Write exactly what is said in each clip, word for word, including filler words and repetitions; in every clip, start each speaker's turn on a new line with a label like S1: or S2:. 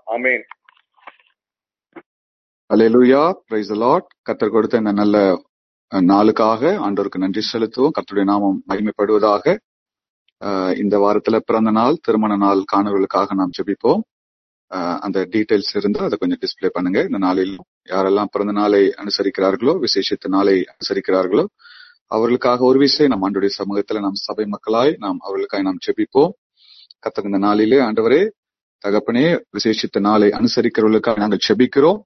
S1: Amen.
S2: Hallelujah, praise the Lord. கர்த்தர் கொடுத்த இந்த நல்ல அஹ், நாளுக்காக ஆண்டவருக்கு நன்றி செலுத்துவோம். கர்த்தருடைய நாமம் மகிமைப்படுவதாக. அஹ், இந்த வாரத்துல பிறந்த நாள், திருமண நாள் காணவர்களுக்காக நாம் ஜெபிப்போம். அஹ், அந்த டீடைல்ஸ் இருந்தா அதை கொஞ்சம் டிஸ்ப்ளே பண்ணுங்க. இந்த நாளில் யாரெல்லாம் பிறந்த நாளை அனுசரிக்கிறார்களோ, விசேஷித்த நாளை அனுசரிக்கிறார்களோ, அவர்களுக்காக ஒரு விஷயம் நம் ஆண்டுடைய சமூகத்துல நாம் சபை மக்களாய் நாம் அவர்களுக்காக நாம் ஜெபிப்போம். கர்த்தர் இந்த நாளிலே ஆண்டவரே, தகப்பனே, விசேஷித்த நாளை அனுசரிக்கிறவர்களுக்காக நாங்கள் ஜெபிக்கிறோம்.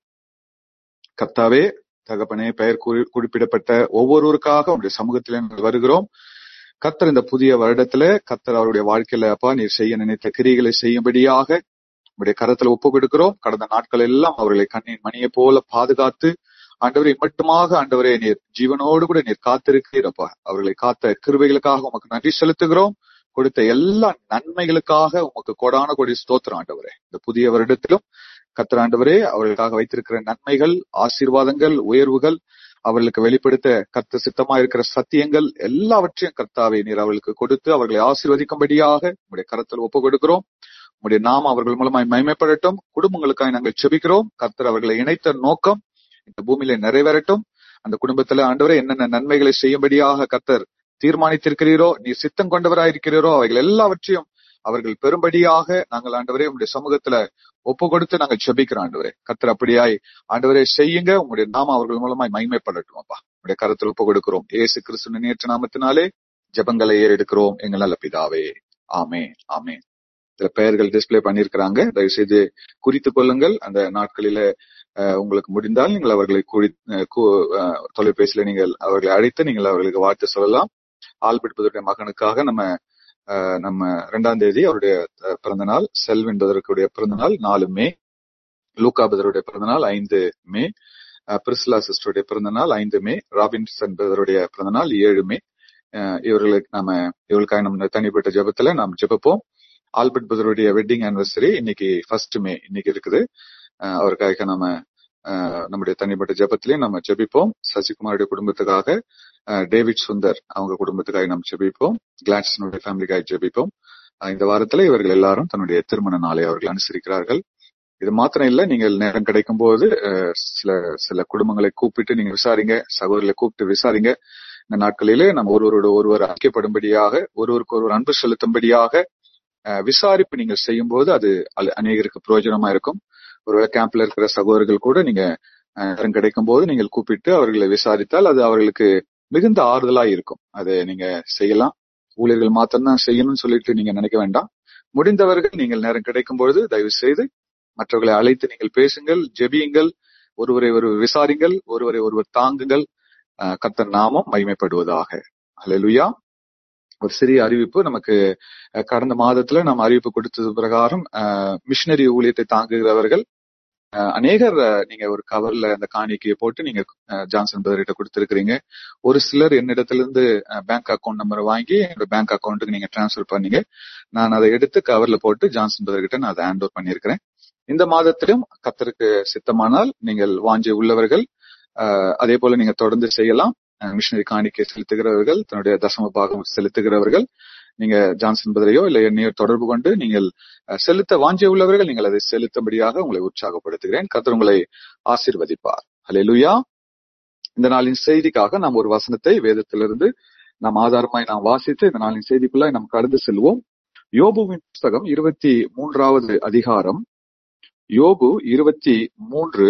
S2: கர்த்தாவே, தகப்பனே, பெயர் குறி- குறிப்பிடப்பட்ட ஒவ்வொருவருக்காக உங்களுடைய சமூகத்திலே நாங்கள் வருகிறோம். கர்த்தர் இந்த புதிய வருடத்துல கர்த்தர் அவருடைய வாழ்க்கையில அப்பா நீர் செய்ய நினைத்த கிரியைகளை செய்யும்படியாக உங்களுடைய கரத்துல ஒப்பு கொடுக்கிறோம். கடந்த நாட்கள் எல்லாம் அவர்களை கண்ணின் மணியை போல பாதுகாத்து ஆண்டவரை மட்டுமாக ஆண்டவரே நீர் ஜீவனோடு கூட நீர் காத்திருக்கிறீரப்பா. அவர்களை காத்த கிருபைகளுக்காக உமக்கு நன்றி செலுத்துகிறோம். கொடுத்த எல்லா நன்மைகளுக்காக உமக்கு கொடான கொடி ஸ்தோத்திரம் ஆண்டவரே. இந்த புதிய வருடத்திலும் கர்த்தர் ஆண்டவரே அவர்களுக்காக வைத்திருக்கிற நன்மைகள், ஆசீர்வாதங்கள், உயர்வுகள், அவர்களுக்கு வெளிப்படுத்த கர்த்தர் சித்தமா இருக்கிற சத்தியங்கள் எல்லாவற்றையும் கர்த்தாவே நீர் அவர்களுக்கு கொடுத்து அவர்களை ஆசீர்வதிக்கும்படியாக உங்களுடைய கரத்தில் ஒப்பு கொடுக்கிறோம். உங்களுடைய நாமம் அவர்கள் மூலமாய் மகிமைப்படட்டும். குடும்பங்களுக்காக நாங்கள் செபிக்கிறோம். கர்த்தர் அவர்களை இணைத்த நோக்கம் இந்த பூமியில நிறைவேறட்டும். அந்த குடும்பத்துல ஆண்டவரே என்னென்ன நன்மைகளை செய்யும்படியாக கர்த்தர் தீர்மானித்திருக்கிறீரோ, நீர் சித்தம் கொண்டவராயிருக்கிறீரோ, அவைகள் எல்லாவற்றையும் அவர்கள் பெரும்படியாக நாங்கள் ஆண்டவரே உங்களுடைய சமூகத்துல ஒப்பு கொடுத்து நாங்கள் செபிக்கிறோம் ஆண்டவரே. கர்த்தர் அப்படியாய் ஆண்டவரே செய்யுங்க. உங்களுடைய நாமம் அவர்கள் மூலமாய் மகிமைப்படட்டும் அப்பா. உங்களுடைய கரத்தில் ஒப்பு கொடுக்கிறோம். இயேசு கிறிஸ்துவின் நேற்று நாமத்தினாலே ஜெபங்களை ஏறெடுக்கிறோம் எங்கள் நல்ல பிதாவே. ஆமென், ஆமென். சில பெயர்கள் டிஸ்ப்ளே பண்ணியிருக்கிறாங்க. தயவு செய்து குறித்துக் கொள்ளுங்கள். அந்த நாட்களில அஹ், உங்களுக்கு முடிந்தால் நீங்கள் அவர்களை குறி அஹ், கு- அஹ், தொலைபேசியில நீங்கள் அவர்களை அழைத்து நீங்கள் அவர்களுக்கு வாழ்த்து சொல்லலாம். ஆல்பர்ட் பதருடைய மகனுக்காக நம்ம அஹ், நம்ம இரண்டாம் தேதி அவருடைய அஹ், பிறந்த நாள். செல்வ் என்பதற்குடைய பிறந்த நாள் நாலு மே. லூக்கா பதருடைய பிறந்த நாள் ஐந்து மே. அஹ், பிரிஸ்லா சிஸ்டருடைய பிறந்த நாள் ஐந்து மே. ராபின்சன் பதருடைய பிறந்த நாள் ஏழு மே. அஹ், இவர்களுக்கு நாம இவர்களுக்காக நம்ம தனிப்பட்ட ஜெபத்துல நாம் ஜெபிப்போம். ஆல்பர்ட் பதருடைய வெட்டிங் ஆனிவர்சரி இன்னைக்கு ஃபர்ஸ்ட் மே இன்னைக்கு இருக்குது. அஹ், அவருக்காக நம்ம அஹ், நம்முடைய தனிப்பட்ட ஜெபத்திலையும் நம்ம ஜெபிப்போம். சசிகுமாருடைய குடும்பத்துக்காக, அஹ், டேவிட் சுந்தர் அவங்க குடும்பத்துக்காக நம்ம ஜெபிப்போம். கிளாட்சனுடைய ஃபேமிலிக்காக ஜெபிப்போம். அஹ், இந்த வாரத்துல இவர்கள் எல்லாரும் தன்னுடைய திருமண நாளை அவர்கள் அனுசரிக்கிறார்கள். இது மாத்திரம் இல்ல, நீங்கள் நேரம் கிடைக்கும் போது அஹ், சில சில குடும்பங்களை கூப்பிட்டு நீங்க விசாரிங்க, சகோதரர்களை கூப்பிட்டு விசாரிங்க. இந்த நாட்களிலே நம்ம ஒருவரோட ஒருவர் ஐக்கியப்படும்படியாக, ஒருவருக்கு ஒருவர் அன்பு செலுத்தும்படியாக அஹ், விசாரிப்பு நீங்கள் செய்யும் போது அது அல- அநேகருக்கு பிரயோஜனமா இருக்கும். ஒருவேளை கேம்ப்ல இருக்கிற சகோதரர்கள் கூட நீங்க அஹ், நேரம் கிடைக்கும் போது நீங்கள் கூப்பிட்டு அவர்களை விசாரித்தால் அது அவர்களுக்கு மிகுந்த ஆறுதலா இருக்கும். அதை நீங்க செய்யலாம். ஊழியர்கள் மாத்திரம்தான் செய்யணும்னு சொல்லிட்டு நீங்க நினைக்க வேண்டாம். முடிந்தவர்கள் நீங்கள் நேரம் கிடைக்கும் பொழுது தயவு செய்து மற்றவர்களை அழைத்து நீங்கள் பேசுங்கள், ஜெபியுங்கள், ஒருவரை ஒருவர் விசாரிங்கள், ஒருவரை ஒருவர் தாங்குங்கள். அஹ், கர்த்தர் நாமம் மகிமைப்படுவதாக. அல்லேலூயா. ஒரு சிறிய அறிவிப்பு நமக்கு அஹ், கடந்த மாதத்துல நாம் அறிவிப்பு கொடுத்தது பிரகாரம் மிஷினரி ஊழியத்தை தாங்குகிறவர்கள் அஹ், அநேகர் அஹ், நீங்க ஒரு கவர்ல அந்த காணிக்கையை போட்டு நீங்க அஹ், ஜான்சன் பிரதர்கிட்ட கொடுத்திருக்கிறீங்க. ஒரு சிலர் என்னிடத்திலிருந்து பேங்க் அக்கௌண்ட் நம்பர் வாங்கி என்னோட பேங்க் அக்கௌண்ட்டுக்கு நீங்க டிரான்ஸ்ஃபர் பண்ணீங்க. நான் அதை எடுத்து கவர்ல போட்டு ஜான்சன் பிரதர்கிட்ட நான் அதை ஹேண்ட் ஓவர் பண்ணியிருக்கிறேன். இந்த மாதத்திலும் கர்த்தருக்கு சித்தமானால் நீங்கள் வாஞ்சி உள்ளவர்கள் அஹ், அதே போல நீங்க தொடர்ந்து செய்யலாம். அஹ், மிஷினரி காணிக்கை செலுத்துகிறவர்கள், தன்னுடைய தசம பாகம் செலுத்துகிறவர்கள், நீங்க ஜான்சன் பதரையோ இல்ல என்னையோ தொடர்பு கொண்டு நீங்கள் அஹ், செலுத்த வாஞ்சி உள்ளவர்கள் நீங்கள் அதை செலுத்தும்படியாக உங்களை உற்சாகப்படுத்துகிறேன். கர்த்தர் உங்களை ஆசீர்வதிப்பார். அல்லேலூயா. இந்த நாளின் செய்திக்காக நாம் ஒரு வசனத்தை வேதத்திலிருந்து நாம் ஆதாரமாய் நாம் வாசித்து இந்த நாளின் செய்திக்குள்ள நாம் கடந்து செல்வோம். யோபுவின் புஸ்தகம் இருபத்தி மூன்றாவது அதிகாரம். யோபு இருபத்தி மூன்று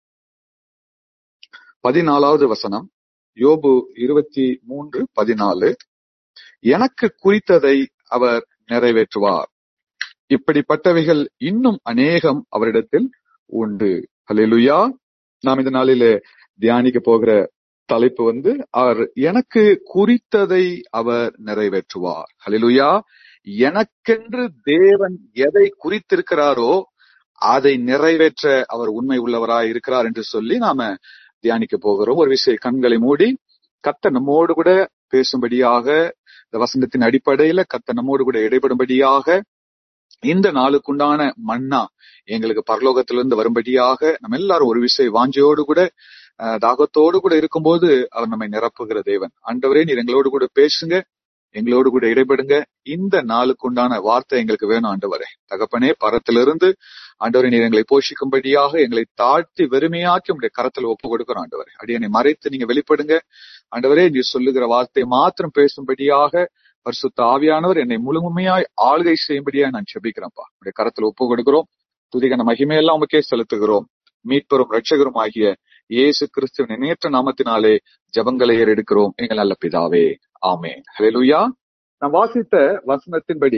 S2: பதினாலாவது வசனம். யோபு இருபத்தி மூன்று பதினாலு. எனக்கு குறித்ததை அவர் நிறைவேற்றுவார். இப்படிப்பட்டவைகள் இன்னும் அநேகம் அவரிடத்தில் உண்டு. அல்லேலூயா. நாம் இந்த நாளிலே தியானிக்க போகிற தலைப்பு வந்து அவர் எனக்கு குறித்ததை அவர் நிறைவேற்றுவார். அல்லேலூயா. எனக்கென்று தேவன் எதை குறித்திருக்கிறாரோ அதை நிறைவேற்ற அவர் உண்மை உள்ளவராய் இருக்கிறார் என்று சொல்லி நாம தியானிக்க போகிறோம். ஒரு விஷயம், கண்களை மூடி கர்த்தர் நம்மோடு கூட பேசும்படியாக, இந்த வசனத்தின் அடிப்படையில கர்த்தர் நம்மோடு கூட இடைபடும்படியாக, இந்த நாளுக்குண்டான மன்னா எங்களுக்கு பரலோகத்திலிருந்து வரும்படியாக நம்ம எல்லாரும் ஒரு விஷயம் வாஞ்சையோடு கூட அஹ், தாகத்தோடு கூட இருக்கும்போது அவர் நம்மை நிரப்புகிற தேவன். ஆண்டவரே, நீர் எங்களோடு கூட பேசுங்க, எங்களோடு கூட இடைபடுங்க. இந்த நாளுக்குண்டான வார்த்தை எங்களுக்கு வேணும் ஆண்டவரே. தகப்பனே, பரத்திலிருந்து ஆண்டவரை நீர் எங்களை போஷிக்கும்படியாக எங்களை தாழ்த்தி வெறுமையாக்கி உங்களுடைய கரத்துல ஒப்பு கொடுக்கிறோம். ஆண்டவரை அடியனை மறைத்து நீங்க வெளிப்படுங்க. ஆண்டவரே நீர் சொல்லுகிற வார்த்தை மாத்திரம் பேசும்படியாக பரிசுத்த ஆவியானவர் என்னை முழுமையாய் ஆளுகை செய்யும்படியா நான் செபிக்கிறேன்ப்பா. உங்களுடைய கரத்துல ஒப்பு கொடுக்கிறோம். துதிகன மகிமையெல்லாம் உமக்கே செலுத்துகிறோம். மீட்பெரும் இரட்சகரும் ஆகிய இயேசு கிறிஸ்துவின் நேற்ற நாமத்தினாலே ஜபங்களை ஏறெடுக்கிறோம் எங்கள் நல்ல பிதாவே, ஆமென். ஹல்லேலூயா. நான் வாசித்த வசனத்தின்படி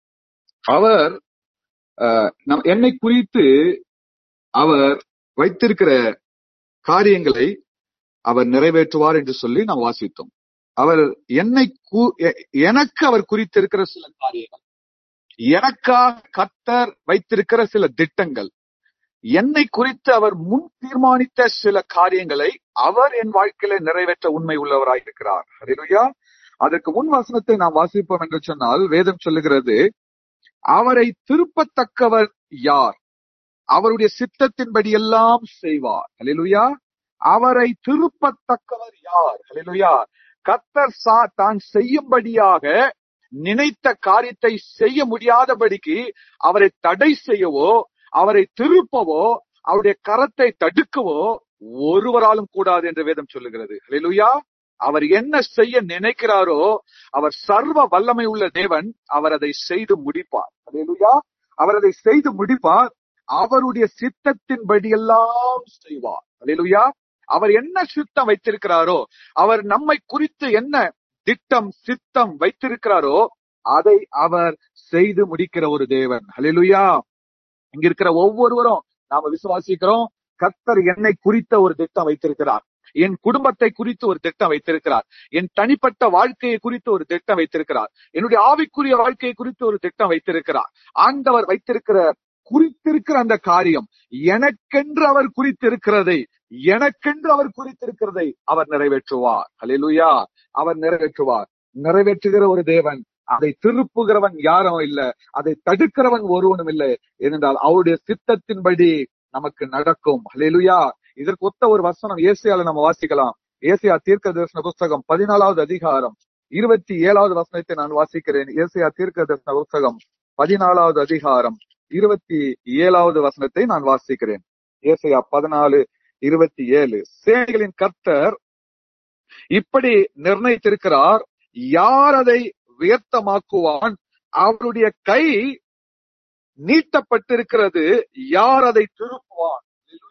S2: அவர் நம் என்னை குறித்து அவர் வைத்திருக்கிற காரியங்களை அவர் நிறைவேற்றுவார் என்று சொல்லி நாம் வாசித்தோம். அவர் என்னை எனக்கு அவர் குறித்திருக்கிற சில காரியங்கள், எனக்காக கர்த்தர் வைத்திருக்கிற சில திட்டங்கள், என்னை குறித்து அவர் முன் தீர்மானித்த சில காரியங்களை அவர் என் வாழ்க்கையில நிறைவேற்ற உண்மை உள்ளவராய் இருக்கிறார். ஹல்லேலூயா. அதற்கு முன் வசனத்தை நாம் வாசிப்போம் என்று சொன்னால் வேதம் சொல்லுகிறது, அவரை திருப்பத்தக்கவர் யார்? அவருடைய சித்தத்தின்படி எல்லாம் செய்வார். ஹல்லேலூயா. அவரை திருப்பத்தக்கவர் யார்? ஹல்லேலூயா. கர்த்தர் சா தான் செய்யும்படியாக நினைத்த காரியத்தை செய்ய முடியாதபடிக்கு அவரை தடை செய்யவோ அவரை திருப்பவோ அவருடைய கரத்தை தடுக்கவோ ஒருவராலும் கூடாது என்று வேதம் சொல்லுகிறது. ஹல்லேலூயா. அவர் என்ன செய்ய நினைக்கிறாரோ அவர் சர்வ வல்லமை உள்ள தேவன், அவர் அதை செய்து முடிப்பார். ஹல்லேலூயா. அவர் அதை செய்து முடிப்பார். அவருடைய சித்தத்தின்படி எல்லாம் செய்வார். ஹல்லேலூயா. அவர் என்ன சித்தம் வைத்திருக்கிறாரோ, அவர் நம்மை குறித்து என்ன திட்டம் சித்தம் வைத்திருக்கிறாரோ அதை அவர் செய்து முடிக்கிற ஒரு தேவன். ஹல்லேலூயா. இங்க இருக்கிற ஒவ்வொருவரும் நாம விசுவாசிக்கிறோம், கர்த்தர் என்னை குறித்த ஒரு திட்டம் வைத்திருக்கிறார், என் குடும்பத்தை குறித்து ஒரு திட்டம் வைத்திருக்கிறார், என் தனிப்பட்ட வாழ்க்கையை குறித்து ஒரு திட்டம் வைத்திருக்கிறார், என்னுடைய ஆவிக்குரிய வாழ்க்கையை குறித்து ஒரு திட்டம் வைத்திருக்கிறார். ஆண்டவர் வைத்திருக்கிற குறித்திருக்கிற அந்த காரியம் எனக்கென்று அவர் குறித்திருக்கிறதை எனக்கென்று அவர் குறித்திருக்கிறதை அவர் நிறைவேற்றுவார். ஹல்லேலூயா. அவர் நிறைவேற்றுவார். நிறைவேற்றுகிற ஒரு தேவன். அதை திருப்புகிறவன் யாரும் இல்ல, அதை தடுக்கிறவன் ஒருவனும் இல்லை. ஏனென்றால் அவருடைய சித்தத்தின்படி நமக்கு நடக்கும். ஹல்லேலூயா. இதற்கு ஒத்த ஒரு வசனம் ஏசியால நம்ம வாசிக்கலாம். ஏசியா தீர்க்க தரிசன புஸ்தகம் பதினாலாவது அதிகாரம் இருபத்தி ஏழாவது வசனத்தை நான் வாசிக்கிறேன். ஏசியா தீர்க்க தரிசன புஸ்தகம் பதினாலாவது அதிகாரம் இருபத்தி ஏழாவது வசனத்தை நான் வாசிக்கிறேன். ஏசியா பதினாலு இருபத்தி ஏழு. சேனைகளின் கர்த்தர் இப்படி நிர்ணயித்திருக்கிறார், யார் அதை வியர்த்தமாக்குவான்? அவருடைய கை நீட்டப்பட்டிருக்கிறது, யார் அதை திருப்புவான்?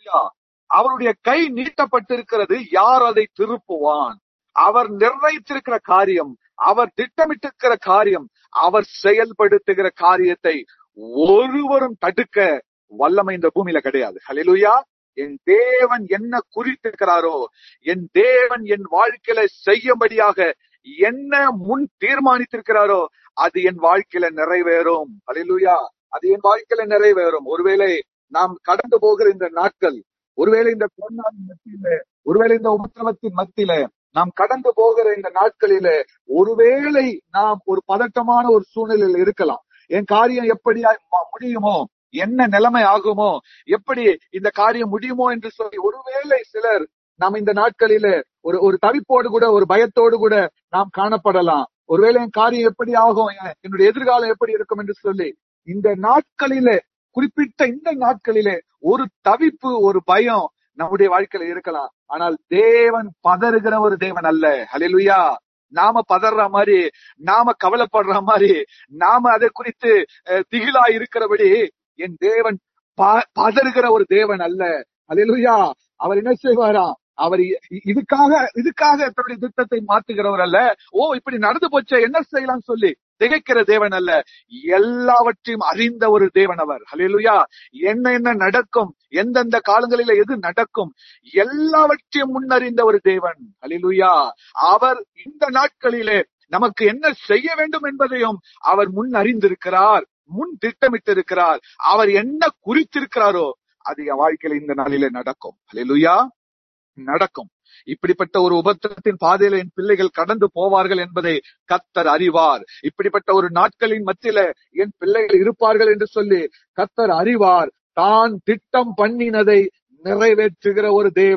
S2: அவருடைய கை நீட்டப்பட்டிருக்கிறது, யார் அதை திருப்புவான்? அவர் நிர்ணயித்திருக்கிற காரியம், அவர் திட்டமிட்டிருக்கிற காரியம், அவர் செயல்படுத்துகிற காரியத்தை ஒருவரும் தடுக்க வல்லமை இந்த பூமியில கிடையாது. ஹல்லேலூயா. என் தேவன் என்ன குறித்திருக்கிறாரோ, என் தேவன் என் வாழ்க்கையில செய்யும்படியாக என்ன முன் தீர்மானித்திருக்கிறாரோ அது என் வாழ்க்கையில நிறைவேறும். ஹல்லேலூயா. அது என் வாழ்க்கையில நிறைவேறும். ஒருவேளை நாம் கடந்து போகிற இந்த நாட்கள், ஒருவேளை இந்த கொரோனாவின் மத்தியில, ஒருவேளை இந்த உபத்திரவத்தின் மத்தியில நாம் கடந்து போகிற இந்த நாட்களில ஒருவேளை நாம் ஒரு பதட்டமான ஒரு சூழ்நிலையில் இருக்கலாம். என் காரியம் எப்படி முடியுமோ, என்ன நிலைமை ஆகுமோ, எப்படி இந்த காரியம் முடியுமோ என்று சொல்லி ஒருவேளை சிலர் நாம் இந்த நாட்களில ஒரு ஒரு தவிப்போடு கூட ஒரு பயத்தோடு கூட நாம் காணப்படலாம். ஒருவேளை என் காரியம் எப்படி ஆகும், என்னுடைய எதிர்காலம் எப்படி இருக்கும் என்று சொல்லி இந்த நாட்களிலே, குறிப்பிட்ட இந்த நாட்களிலே ஒரு தவிப்பு ஒரு பயம் நம்முடைய வாழ்க்கையில இருக்கலாம். ஆனால் தேவன் பதறுகிற ஒரு தேவன் அல்ல. ஹல்லேலூயா. நாம பதற மாதிரி, நாம கவலைப்படுற மாதிரி, நாம அதை குறித்து திகிலா இருக்கிறபடி என் தேவன் பதறுகிற ஒரு தேவன் அல்ல. ஹல்லேலூயா. அவர் என்ன செய்வாரா? அவர் இதுக்காக இதுக்காக தன்னுடைய திட்டத்தை மாற்றுகிறவர் அல்ல. ஓ இப்படி நடந்து போச்சே என்ன செய்யலாம் சொல்லி திகைக்கிற தேவன் அல்ல. எல்லாவற்றையும் அறிந்த ஒரு தேவன் அவர். ஹல்லேலூயா. என்ன என்ன நடக்கும், எந்தெந்த காலங்களில எது நடக்கும், எல்லாவற்றையும் முன்னறிந்த ஒரு தேவன். ஹல்லேலூயா. அவர் இந்த நாட்களிலே நமக்கு என்ன செய்ய வேண்டும் என்பதையும் அவர் முன் அறிந்திருக்கிறார், முன் திட்டமிட்டிருக்கிறார். அவர் என்ன குறித்திருக்கிறாரோ அது என் வாழ்க்கையில இந்த நாளிலே நடக்கும். ஹல்லேலூயா. நடக்கும். இப்படிப்பட்ட ஒரு உபத்திரத்தின் பாதையில என் பிள்ளைகள் கடந்து போவார்கள் என்பதை கர்த்தர் அறிவார். இப்படிப்பட்ட ஒரு நாட்களின் மத்தியில என் பிள்ளைகள் இருப்பார்கள் என்று சொல்லி கர்த்தர் அறிவார். தான் திட்டம் பண்ணினதை நிறைவேற்றுகிற ஒரு தேவன்.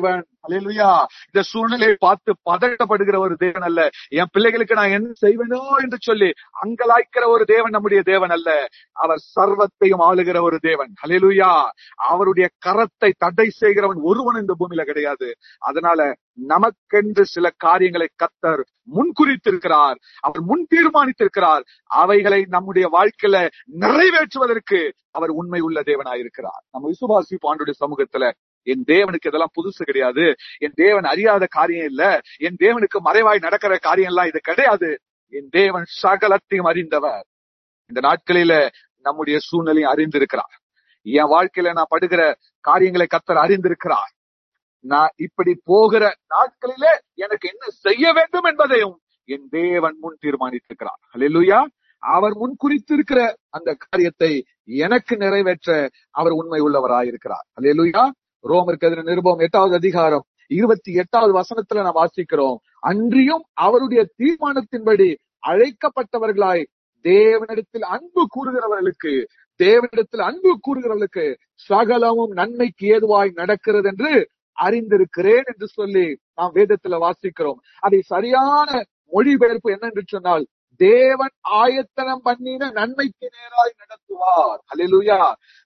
S2: அல்லேலூயா. இந்த சூழ்நிலையை பார்த்து பதட்டப்படுகிற ஒரு தேவன் அல்ல. என் பிள்ளைகளுக்கு நான் என்ன செய்வேனோ என்று சொல்லி அங்கலாய்க்கிற ஒரு தேவன் நம்முடைய தேவன் அல்ல. அவர் சர்வத்தையும் ஆளுகிற ஒரு தேவன். அல்லேலூயா. அவருடைய கரத்தை தடை செய்கிறவன் ஒருவன் இந்த பூமியில கிடையாது. அதனால நமக்கென்று சில காரியங்களை கர்த்தர் முன்குறித்திருக்கிறார். அவர் முன் தீர்மானித்திருக்கிறார். அவைகளை நம்முடைய வாழ்க்கையில நிறைவேற்றுவதற்கு அவர் உண்மை உள்ள தேவனாயிருக்கிறார். நம்ம விசுவாசிப்பு ஆண்டவருடைய சமூகத்துல, என் தேவனுக்கு இதெல்லாம் புதுசு கிடையாது, என் தேவன் அறியாத காரியம் இல்ல, என் தேவனுக்கு மறைவாய் நடக்கிற காரியம் எல்லாம் இது கிடையாது. என் தேவன் சகலத்தையும் அறிந்தவர். இந்த நாட்களில நம்முடைய சூழ்நிலையை அறிந்திருக்கிறார். என் வாழ்க்கையில நான் படுகிற காரியங்களை கர்த்தர் அறிந்திருக்கிறார். நான் இப்படி போகிற நாட்களிலே எனக்கு என்ன செய்ய வேண்டும் என்பதையும் என் தேவன் முன் தீர்மானித்திருக்கிறார். அல்லேலூயா. அவர் முன் குறித்திருக்கிற அந்த காரியத்தை எனக்கு நிறைவேற்ற அவர் உண்மை உள்ளவராயிருக்கிறார். அல்லேலூயா. ரோமருக்கு எழுதின நிருபம் எட்டாவது அதிகாரம் இருபத்தி எட்டாவது வசனத்துல நாம் வாசிக்கிறோம், அன்றியும் அவருடைய தீர்மானத்தின்படி அழைக்கப்பட்டவர்களாய் தேவனிடத்தில் அன்பு கூறுகிறவர்களுக்கு தேவனிடத்தில் அன்பு கூறுகிறவர்களுக்கு சகலமும் நன்மைக்கு ஏதுவாய் நடக்கிறது என்று அறிந்திருக்கிறேன் என்று சொல்லி நாம் வேதத்துல வாசிக்கிறோம். அதை சரியான மொழிபெயர்ப்பு என்ன என்று சொன்னால், தேவன் ஆயத்தனம் பண்ணின நன்மைக்கு நேராய் நடத்துவார். அல்லேலூயா.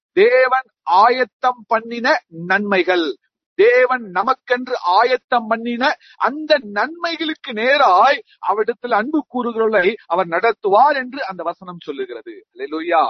S2: தேவன் ஆயத்தம் பண்ணின நன்மைகள், தேவன் நமக்கென்று ஆயத்தம் பண்ணின அந்த நன்மைகளுக்கு நேராய் அவரிடத்தில் அன்பு கூறுகிறவர்களை அவர் நடத்துவார் என்று அந்த வசனம் சொல்லுகிறது. அல்லேலூயா.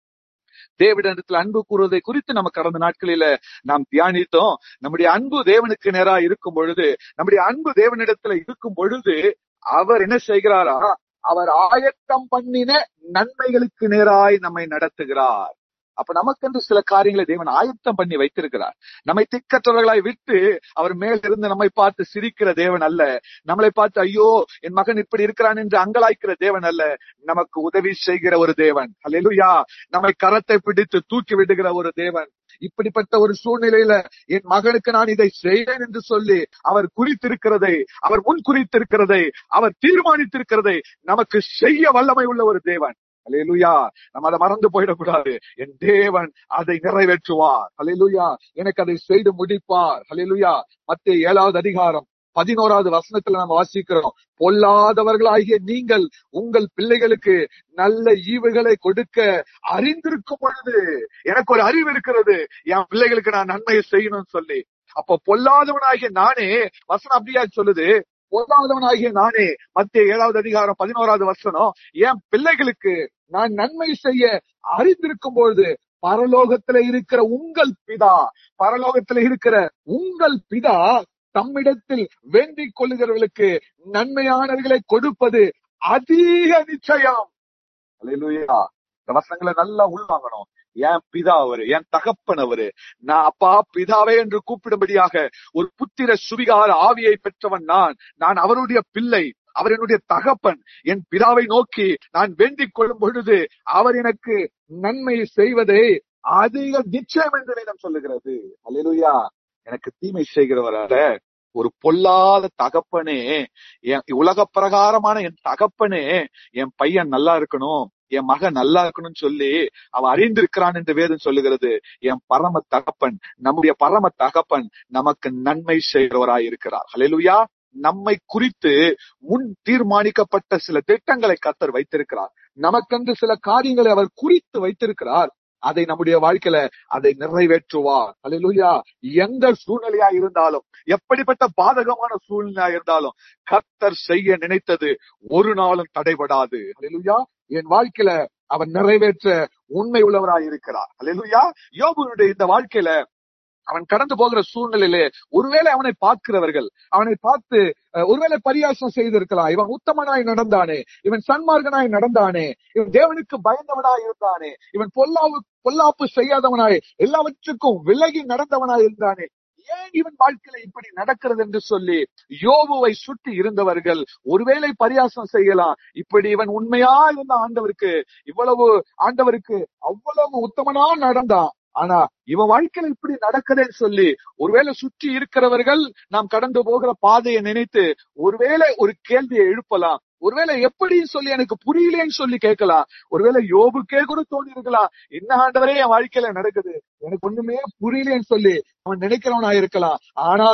S2: தேவனிடத்தில் அன்பு கூறுவதை குறித்து நம்ம கடந்த நாட்களில நாம் தியானித்தோம். நம்முடைய அன்பு தேவனுக்கு நேராக இருக்கும் பொழுது, நம்முடைய அன்பு தேவனிடத்துல இருக்கும் பொழுது அவர் என்ன செய்கிறாரா, அவர் ஆயத்தம் பண்ணின நன்மைகளுக்கு நேராய் நம்மை நடத்துகிறார். அப்ப நமக்கென்று சில காரியங்களை தேவன் ஆயத்தம் பண்ணி வைத்திருக்கிறார். நம்மை திக்கற்றவர்களாய் விட்டு அவர் மேலிருந்து நம்மை பார்த்து சிரிக்கிற தேவன் அல்ல. நம்மளை பார்த்து ஐயோ என் மகன் இப்படி இருக்கிறான் என்று அங்கலாய்க்கிற தேவன் அல்ல. நமக்கு உதவி செய்கிற ஒரு தேவன். அல்லேலூயா. நம்மை கரத்தை பிடித்து தூக்கி விடுகிற ஒரு தேவன். இப்படிப்பட்ட ஒரு சூழ்நிலையில என் மகனுக்கு நான் இதை செய்வேன் என்று சொல்லி அவர் குறித்திருக்கிறதை, அவர் முன் குறித்திருக்கிறதை, அவர் தீர்மானித்திருக்கிறதை நமக்கு செய்ய வல்லமை உள்ள ஒரு தேவன். அல்லேலூயா. நம்ம அதை மறந்து போயிடக்கூடாது. என் தேவன் அதை நிறைவேற்றுவார். அல்லேலூயா. எனக்கு அதை செய்து முடிப்பார். அல்லேலூயா. மத்தேயு ஏழாவது அதிகாரம் பதினோராவது வசனத்துல நம்ம வாசிக்கிறோம், பொல்லாதவர்களாகிய நீங்கள் உங்கள் பிள்ளைகளுக்கு நல்ல ஈவுகளை கொடுக்க அறிந்திருக்கும் பொழுது, எனக்கு ஒரு அறிவு இருக்கிறது என் பிள்ளைகளுக்கு நான் நன்மையை செய்யணும்னு சொல்லி. அப்ப பொல்லாதவனாகிய நானே, வசனம் அப்படியா சொல்லுது, பொல்லாதவனாகிய நானே, மத்தேயு ஏழாவது அதிகாரம் பதினோராவது வசனம், என் பிள்ளைகளுக்கு நான் நன்மை செய்ய அறிந்திருக்கும் பொழுது பரலோகத்துல இருக்கிற உங்கள் பிதா, பரலோகத்துல இருக்கிற உங்கள் பிதா தம்மிடத்தில் வேண்டிக் கொள்ளுகிறவர்களுக்கு நன்மையானவர்களை கொடுப்பது அதிக நிச்சயம். அல்லேலூயா. இந்த வசனங்களை நல்லா உள்வாங்கணும். என் பிதா அவரு, என் தகப்பன் அவரு. நான் அப்பா பிதாவே என்று கூப்பிடும்படியாக ஒரு புத்திர சுவிகார ஆவியை பெற்றவன் நான். நான் அவருடைய பிள்ளை, அவர் என்னுடைய தகப்பன். என் பிதாவை நோக்கி நான் வேண்டிக் கொள்ளும் பொழுது அவர் எனக்கு நன்மை செய்வதை அதிக நிச்சயம் என்று வேதம் சொல்லுகிறது. அல்லேலூயா. எனக்கு தீமை செய்கிறவரால ஒரு பொல்லாத தகப்பனே, என் உலக பிரகாரமான என் தகப்பனே என் பையன் நல்லா இருக்கணும், என் மகன் நல்லா இருக்கணும்னு சொல்லி அவன் அறிந்திருக்கிறான் என்று வேதம் சொல்லுகிறது. என் பரம தகப்பன், நம்முடைய பரம தகப்பன் நமக்கு நன்மை செய்கிறவராய் இருக்கிறார். அல்லேலூயா. நம்மை குறித்து முன் தீர்மானிக்கப்பட்ட சில திட்டங்களை கர்த்தர் வைத்திருக்கிறார். நமக்கென்று சில காரியங்களை அவர் குறித்து வைத்திருக்கிறார். அதை நம்முடைய வாழ்க்கையில அதை நிறைவேற்றுவார். அல்லேலூயா. எந்த சூழ்நிலையா இருந்தாலும், எப்படிப்பட்ட பாதகமான சூழ்நிலையா இருந்தாலும் கர்த்தர் செய்ய நினைத்தது ஒரு நாளும் தடைபடாது. அல்லேலூயா. என் வாழ்க்கையில அவர் நிறைவேற்ற உண்மை உள்ளவராய் இருக்கிறார். அல்லேலூயா. யோபுடைய இந்த வாழ்க்கையில அவன் கடந்து போகிற சூழ்நிலையிலே ஒருவேளை அவனை பார்க்கிறவர்கள் அவனை பார்த்து ஒருவேளை பரியாசம் செய்திருக்கலாம். இவன் உத்தமனாய் நடந்தானே, இவன் சன்மார்கனாய் நடந்தானே, இவன் தேவனுக்கு பயந்தவனாய் இருந்தானே, இவன் பொல்லாவு பொல்லாப்பு செய்யாதவனாய் எல்லாவற்றுக்கும் விலகி நடந்தவனாய் இருந்தானே, ஏன் இவன் வாழ்க்கையில இப்படி நடக்கிறது என்று சொல்லி யோபுவை சுற்றி இருந்தவர்கள் ஒருவேளை பரியாசம் செய்யலாம். இப்படி இவன் உண்மையா இருந்த ஆண்டவருக்கு, இவ்வளவு ஆண்டவருக்கு அவ்வளவு உத்தமனா நடந்தான், ஆனா இவன் வாழ்க்கையில இப்படி நடக்குதுன்னு சொல்லி ஒருவேளை சுற்றி இருக்கிறவர்கள் நாம் கடந்து போகிற பாதையை நினைத்து ஒருவேளை ஒரு கேள்வியை எழுப்பலாம். ஒருவேளை எப்படின்னு சொல்லி எனக்கு புரியலேன்னு சொல்லி கேட்கலாம். ஒருவேளை யோபுக்கே கூட தோணி இருக்கலாம், என்ன ஆண்டவரே என் வாழ்க்கையில நடக்குது, எனக்கு ஒண்ணுமே புரியலேன்னு சொல்லி அவன் நினைக்கிறவனா இருக்கலாம். ஆனாலும்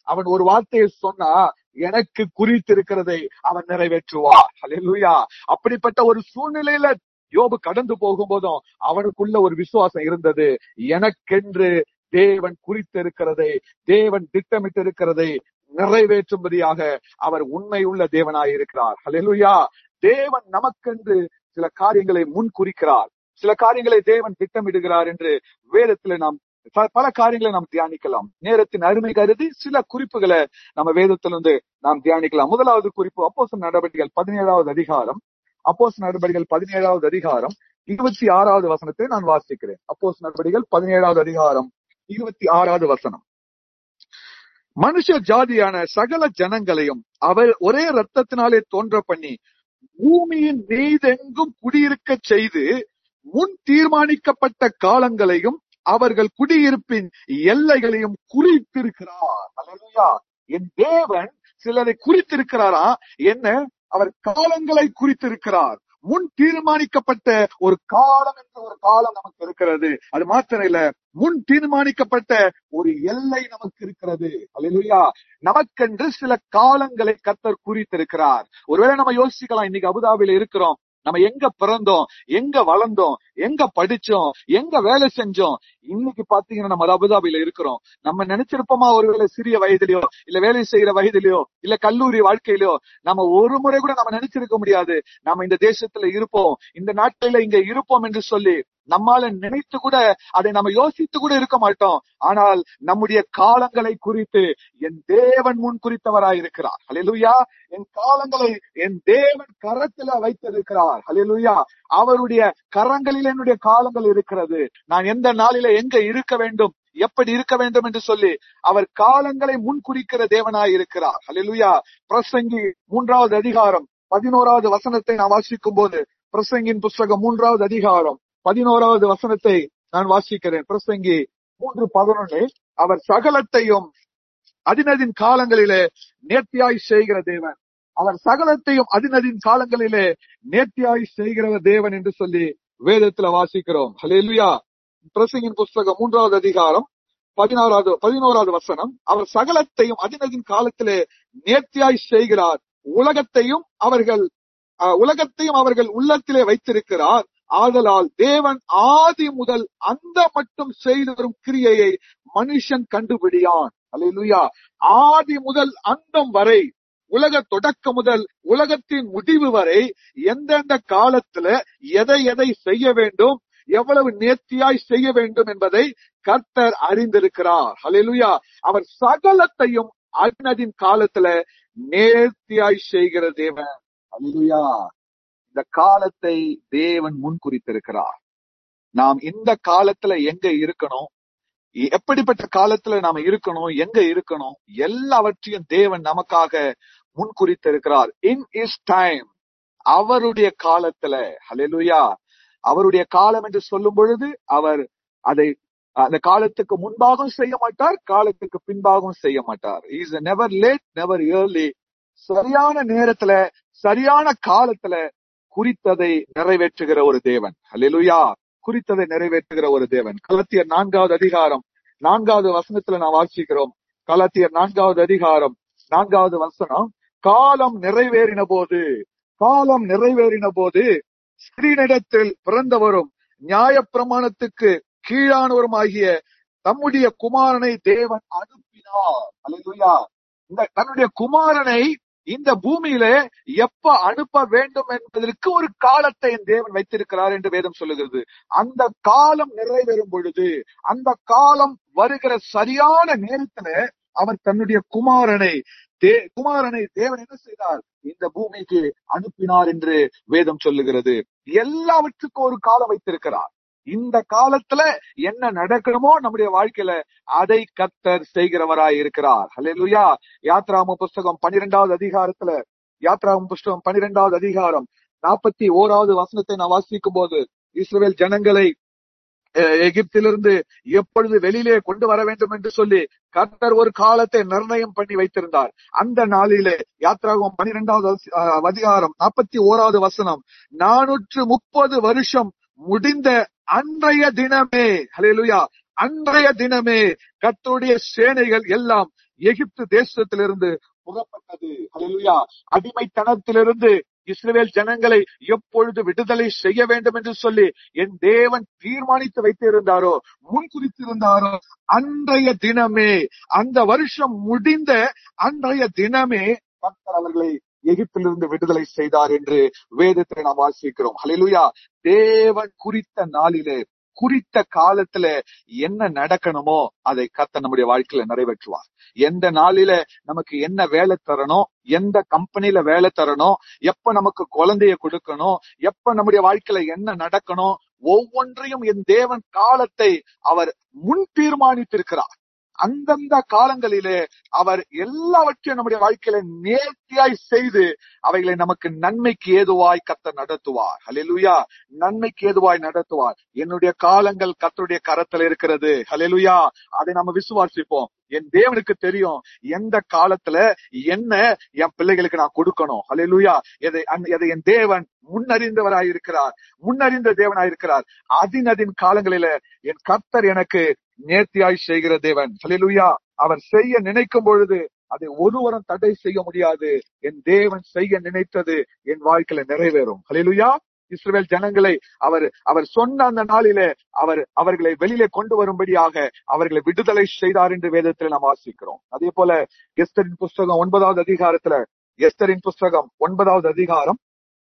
S1: அவன் ஒரு வார்த்தையை சொன்னா எனக்கு குறித்திருக்கிறதை அவன் நிறைவேற்றுவார். ஹல்லேலூயா. அப்படிப்பட்ட ஒரு சூழ்நிலையில யோபு கடந்து போகும்போதும் அவனுக்குள்ள ஒரு விசுவாசம் இருந்தது. எனக்கென்று தேவன் குறித்திருக்கிறதை, தேவன் திட்டமிட்டு இருக்கிறதை நிறைவேற்றும்படியாக அவர் உண்மையுள்ள தேவனாய் இருக்கிறார். ஹல்லேலூயா. தேவன் நமக்கென்று சில காரியங்களை முன் குறிக்கிறார், சில காரியங்களை தேவன் திட்டமிடுகிறார் என்று வேதத்துல நாம் பல காரியங்களை நாம் தியானிக்கலாம். நேரத்தின் அருமை கருதி சில குறிப்புகளை நம்ம வேதத்திலிருந்து நாம் தியானிக்கலாம். முதலாவது குறிப்பு அப்போஸ்தலர் நடவடிக்கைகள் பதினேழாவது அதிகாரம். அப்போஸ்தலர் நடவடிக்கைகள் பதினேழாவது அதிகாரம் இருபத்தி ஆறாவது வசனத்தை நான் வாசிக்கிறேன். அப்போஸ்தலர் நடவடிக்கைகள் பதினேழாவது அதிகாரம் இருபத்தி ஆறாவது வசனம். மனுஷ ஜாதியான சகல ஜனங்களையும் அவர் ஒரே இரத்தத்தினாலே தோன்ற பண்ணி பூமியின் மீதெங்கும் குடியிருக்க செய்து முன் தீர்மானிக்கப்பட்ட காலங்களையும் அவர்கள் குடியிருப்பின் எல்லைகளையும் குறித்திருக்கிறார். அல்லேலூயா. என் தேவன் சிலரை குறித்திருக்கிறாரா? என்ன? அவர் காலங்களை குறித்திருக்கிறார். முன் தீர்மானிக்கப்பட்ட ஒரு காலம் என்ற ஒரு காலம் நமக்கு இருக்கிறது. அது மாத்திரம் இல்ல, முன் தீர்மானிக்கப்பட்ட ஒரு எல்லை நமக்கு இருக்கிறது. அல்லேலூயா. நமக்கென்று சில காலங்களை கர்த்தர் குறித்திருக்கிறார். ஒருவேளை நம்ம யோசிக்கலாம், இன்னைக்கு அபுதாபியில இருக்கிறோம், நம்ம எங்க பிறந்தோம், எங்க வளர்ந்தோம், எங்க படிச்சோம், எங்க வேலை செஞ்சோம். இன்னைக்கு பாத்தீங்கன்னா நம்ம அபுதாபியில இருக்கிறோம். நம்ம நினைச்சிருப்போமா ஒருவேளை சிறிய வயதிலயோ இல்ல வேலை செய்யற வயதிலயோ இல்ல கல்லூரி வாழ்க்கையிலோ நம்ம ஒரு முறை கூட நம்ம நினைச்சிருக்க முடியாது நம்ம இந்த தேசத்துல இருப்போம், இந்த நாட்டில இங்க இருப்போம் என்று சொல்லி நம்மால நினைத்து கூட அதை நம்ம யோசித்து கூட இருக்க மாட்டோம். ஆனால் நம்முடைய காலங்களை குறித்து என் தேவன் முன் குறித்தவராய் இருக்கிறார். ஹல்லேலூயா. என் காலங்களை என் தேவன் கரத்துல வைத்திருக்கிறார். ஹல்லேலூயா. அவருடைய கரங்களில் என்னுடைய காலங்கள் இருக்கிறது. நான் எந்த நாளில எங்க இருக்க வேண்டும், எப்படி இருக்க வேண்டும் என்று சொல்லி அவர் காலங்களை முன்குறிக்கிற தேவனாய் இருக்கிறார். ஹல்லேலூயா. பிரசங்கி மூன்றாவது அதிகாரம் பதினோராவது வசனத்தை நான் வாசிக்கும் போது, பிரசங்கின் புஸ்தகம் மூன்றாவது அதிகாரம் பதினோராவது வசனத்தை நான் வாசிக்கிறேன். பிரசங்கி மூன்று பதினொன்னு. அவர் சகலத்தையும் அதினதின் காலங்களிலே நேர்த்தியாய் செய்கிற தேவன், அவர் சகலத்தையும் அதினதின் காலங்களிலே நேர்த்தியாய் செய்கிற தேவன் என்று சொல்லி வேதத்துல வாசிக்கிறோம். ஹல்லேலூயா. பிரசங்கின் புஸ்தகம் மூன்றாவது அதிகாரம் பதினாறாவது பதினோராவது வசனம். அவர் சகலத்தையும் அதினதின் காலத்திலே நேர்த்தியாய் செய்கிறார், உலகத்தையும் அவர்கள் உலகத்தையும் அவர்கள் உள்ளத்திலே வைத்திருக்கிறார். ஆதலால் தேவன் ஆதி முதல் அந்த மட்டும் செய்து வரும் கிரியையை மனுஷன் கண்டுபிடியான். அல்லேலூயா. ஆதி முதல் அந்தம் வரை, உலக தொடக்கம் முதல் உலகத்தின் முடிவு வரை எந்தெந்த காலத்துல எதை எதை செய்ய வேண்டும், எவ்வளவு நேர்த்தியாய் செய்ய வேண்டும் என்பதை கர்த்தர் அறிந்திருக்கிறார். அல்லேலூயா. அவர் சகலத்தையும் அதினதின் காலத்துல நேர்த்தியாய் செய்கிற தேவன். அல்லேலூயா. இந்த காலத்தை தேவன் முன் குறித்திருக்கிறார். நாம் இந்த காலத்துல எங்க இருக்கணும், எப்படிப்பட்ட காலத்துல நாம இருக்கணும், எங்க இருக்கணும், எல்லாவற்றையும் தேவன் நமக்காக முன் குறித்திருக்கிறார். இன் இஸ் டைம், அவருடைய காலத்துல. ஹல்லேலூயா. அவருடைய காலம் என்று சொல்லும் பொழுது அவர் அதை அந்த காலத்துக்கு முன்பாகவும் செய்ய மாட்டார், காலத்துக்கு பின்பாகவும் செய்ய மாட்டார். Is never late, never early. சரியான நேரத்துல சரியான காலத்துல குறித்ததை நிறைவேற்றுகிற ஒரு தேவன். ஹல்லேலூயா. குறித்ததை நிறைவேற்றுகிற ஒரு தேவன். கலாத்தியர் நான்காவது அதிகாரம் நான்காவது வசனத்துல நான் வாசிக்கிறோம். கலாத்தியர் நான்காவது அதிகாரம் நான்காவது வசனம். காலம் நிறைவேறின போது, காலம் நிறைவேறின போது ஸ்திரீனிடத்தில் பிறந்தவரும் நியாயப்பிரமாணத்துக்கு கீழானவருமாகிய தம்முடைய குமாரனை தேவன் அனுப்பினார். அல்லேலூயா. இந்த தன்னுடைய குமாரனை இந்த பூமியில எப்ப அனுப்ப வேண்டும் என்பதற்கு ஒரு காலத்தை என் தேவன் வைத்திருக்கிறார் என்று வேதம் சொல்லுகிறது. அந்த காலம் நிறைவேறும் பொழுது, அந்த காலம் வருகிற சரியான நேரத்துல அவர் தன்னுடைய குமாரனை தே குமாரனை தேவன் என்ன செய்தார்? இந்த பூமிக்கு அனுப்பினார் என்று வேதம் சொல்லுகிறது. எல்லாவற்றுக்கும் ஒரு காலம் வைத்திருக்கிறார். இந்த காலத்துல என்ன நடக்கணுமோ நம்முடைய வாழ்க்கையில அதை கர்த்தர் செய்கிறவராய் இருக்கிறார். ஹல்லேலூயா. யாத்ராகம புஸ்தகம் பன்னிரெண்டாவது அதிகாரத்துல, யாத்ராகம புஸ்தகம் பன்னிரெண்டாவது அதிகாரம் நாற்பத்தி ஓராவது வசனத்தை நான் வாசிக்கும் போது, இஸ்ரவேல் ஜனங்களை எகிப்திலிருந்து எப்பொழுது வெளியிலே கொண்டு வர வேண்டும் என்று சொல்லி கர்த்தர் ஒரு காலத்தை நிர்ணயம் பண்ணி வைத்திருந்தார். அந்த நாளிலே யாத்ராகமம் பன்னிரெண்டாவது அதிகாரம் நாற்பத்தி ஓராவது வசனம், நானூற்று முப்பது வருஷம் முடிந்த அன்றைய தினமே, ஹல்லேலூயா, அன்றைய தினமே கர்த்தருடைய சேனைகள் எல்லாம் எகிப்து தேசத்திலிருந்து புறப்பட்டது. ஹல்லேலூயா. அடிமைத்தனத்திலிருந்து இஸ்ரவேல் ஜனங்களை எப்பொழுது விடுதலை செய்ய வேண்டும் என்று சொல்லி என் தேவன் தீர்மானித்து வைத்திருந்தாரோ, முன்குறித்திருந்தாரோ, அன்றைய தினமே, அந்த வருஷம் முடிந்த அன்றைய தினமே கர்த்தர் அவர்களை எகிப்திலிருந்து விடுதலை செய்தார் என்று வேதத்தை நாம் வாசிக்கிறோம். ஹல்லேலூயா. தேவன் குறித்த நாளிலே, குறித்த காலத்துல என்ன நடக்கணுமோ அதை கர்த்தர் நம்முடைய வாழ்க்கையில நிறைவேற்றுவார். எந்த நாளில நமக்கு என்ன வேலை தரணும், எந்த கம்பெனில வேலை தரணும், எப்ப நமக்கு குழந்தைய கொடுக்கணும், எப்ப நம்முடைய வாழ்க்கையில என்ன நடக்கணும், ஒவ்வொன்றையும் என் தேவன் காலத்தை அவர் முன் தீர்மானித்திருக்கிறார். அந்தந்த காலங்களிலே அவர் எல்லாவற்றையும் நம்முடைய வாழ்க்கையில நேர்த்தியாய் செய்து அவைகளை நமக்கு நன்மைக்கு ஏதுவாய் கர்த்தர் நடத்துவார். ஹல்லேலூயா. நன்மைக்கு ஏதுவாய் நடத்துவார். என்னுடைய காலங்கள் கர்த்தருடைய கரத்துல இருக்கிறது. ஹல்லேலூயா. அதை நம்ம விசுவாசிப்போம். என் தேவனுக்கு தெரியும் எந்த காலத்துல என்ன என் பிள்ளைகளுக்கு நான் கொடுக்கணும். ஹல்லேலூயா. எதை எதை என் தேவன் முன்னறிந்தவராயிருக்கிறார், முன்னறிந்த தேவனாயிருக்கிறார். அதினதின் காலங்களில என் கர்த்தர் எனக்கு நேர்த்தியாய் செய்கிற தேவன். ஹல்லேலூயா. அவர் செய்ய நினைக்கும் பொழுது அதை ஒருவரும் தடை செய்ய முடியாது. என் தேவன் செய்ய நினைத்தது என் வாழ்க்கையில நிறைவேறும். ஹல்லேலூயா. இஸ்ரவேல் ஜனங்களை அவர் அவர் சொன்ன அந்த நாளிலே அவர் அவர்களை வெளியிலே கொண்டு வரும்படியாக அவர்களை விடுதலை செய்தார் என்று வேதத்தில் நாம் வாசிக்கிறோம். அதே போல எஸ்தரின் புஸ்தகம் ஒன்பதாவது அதிகாரத்துல, எஸ்தரின் புஸ்தகம் ஒன்பதாவது அதிகாரம்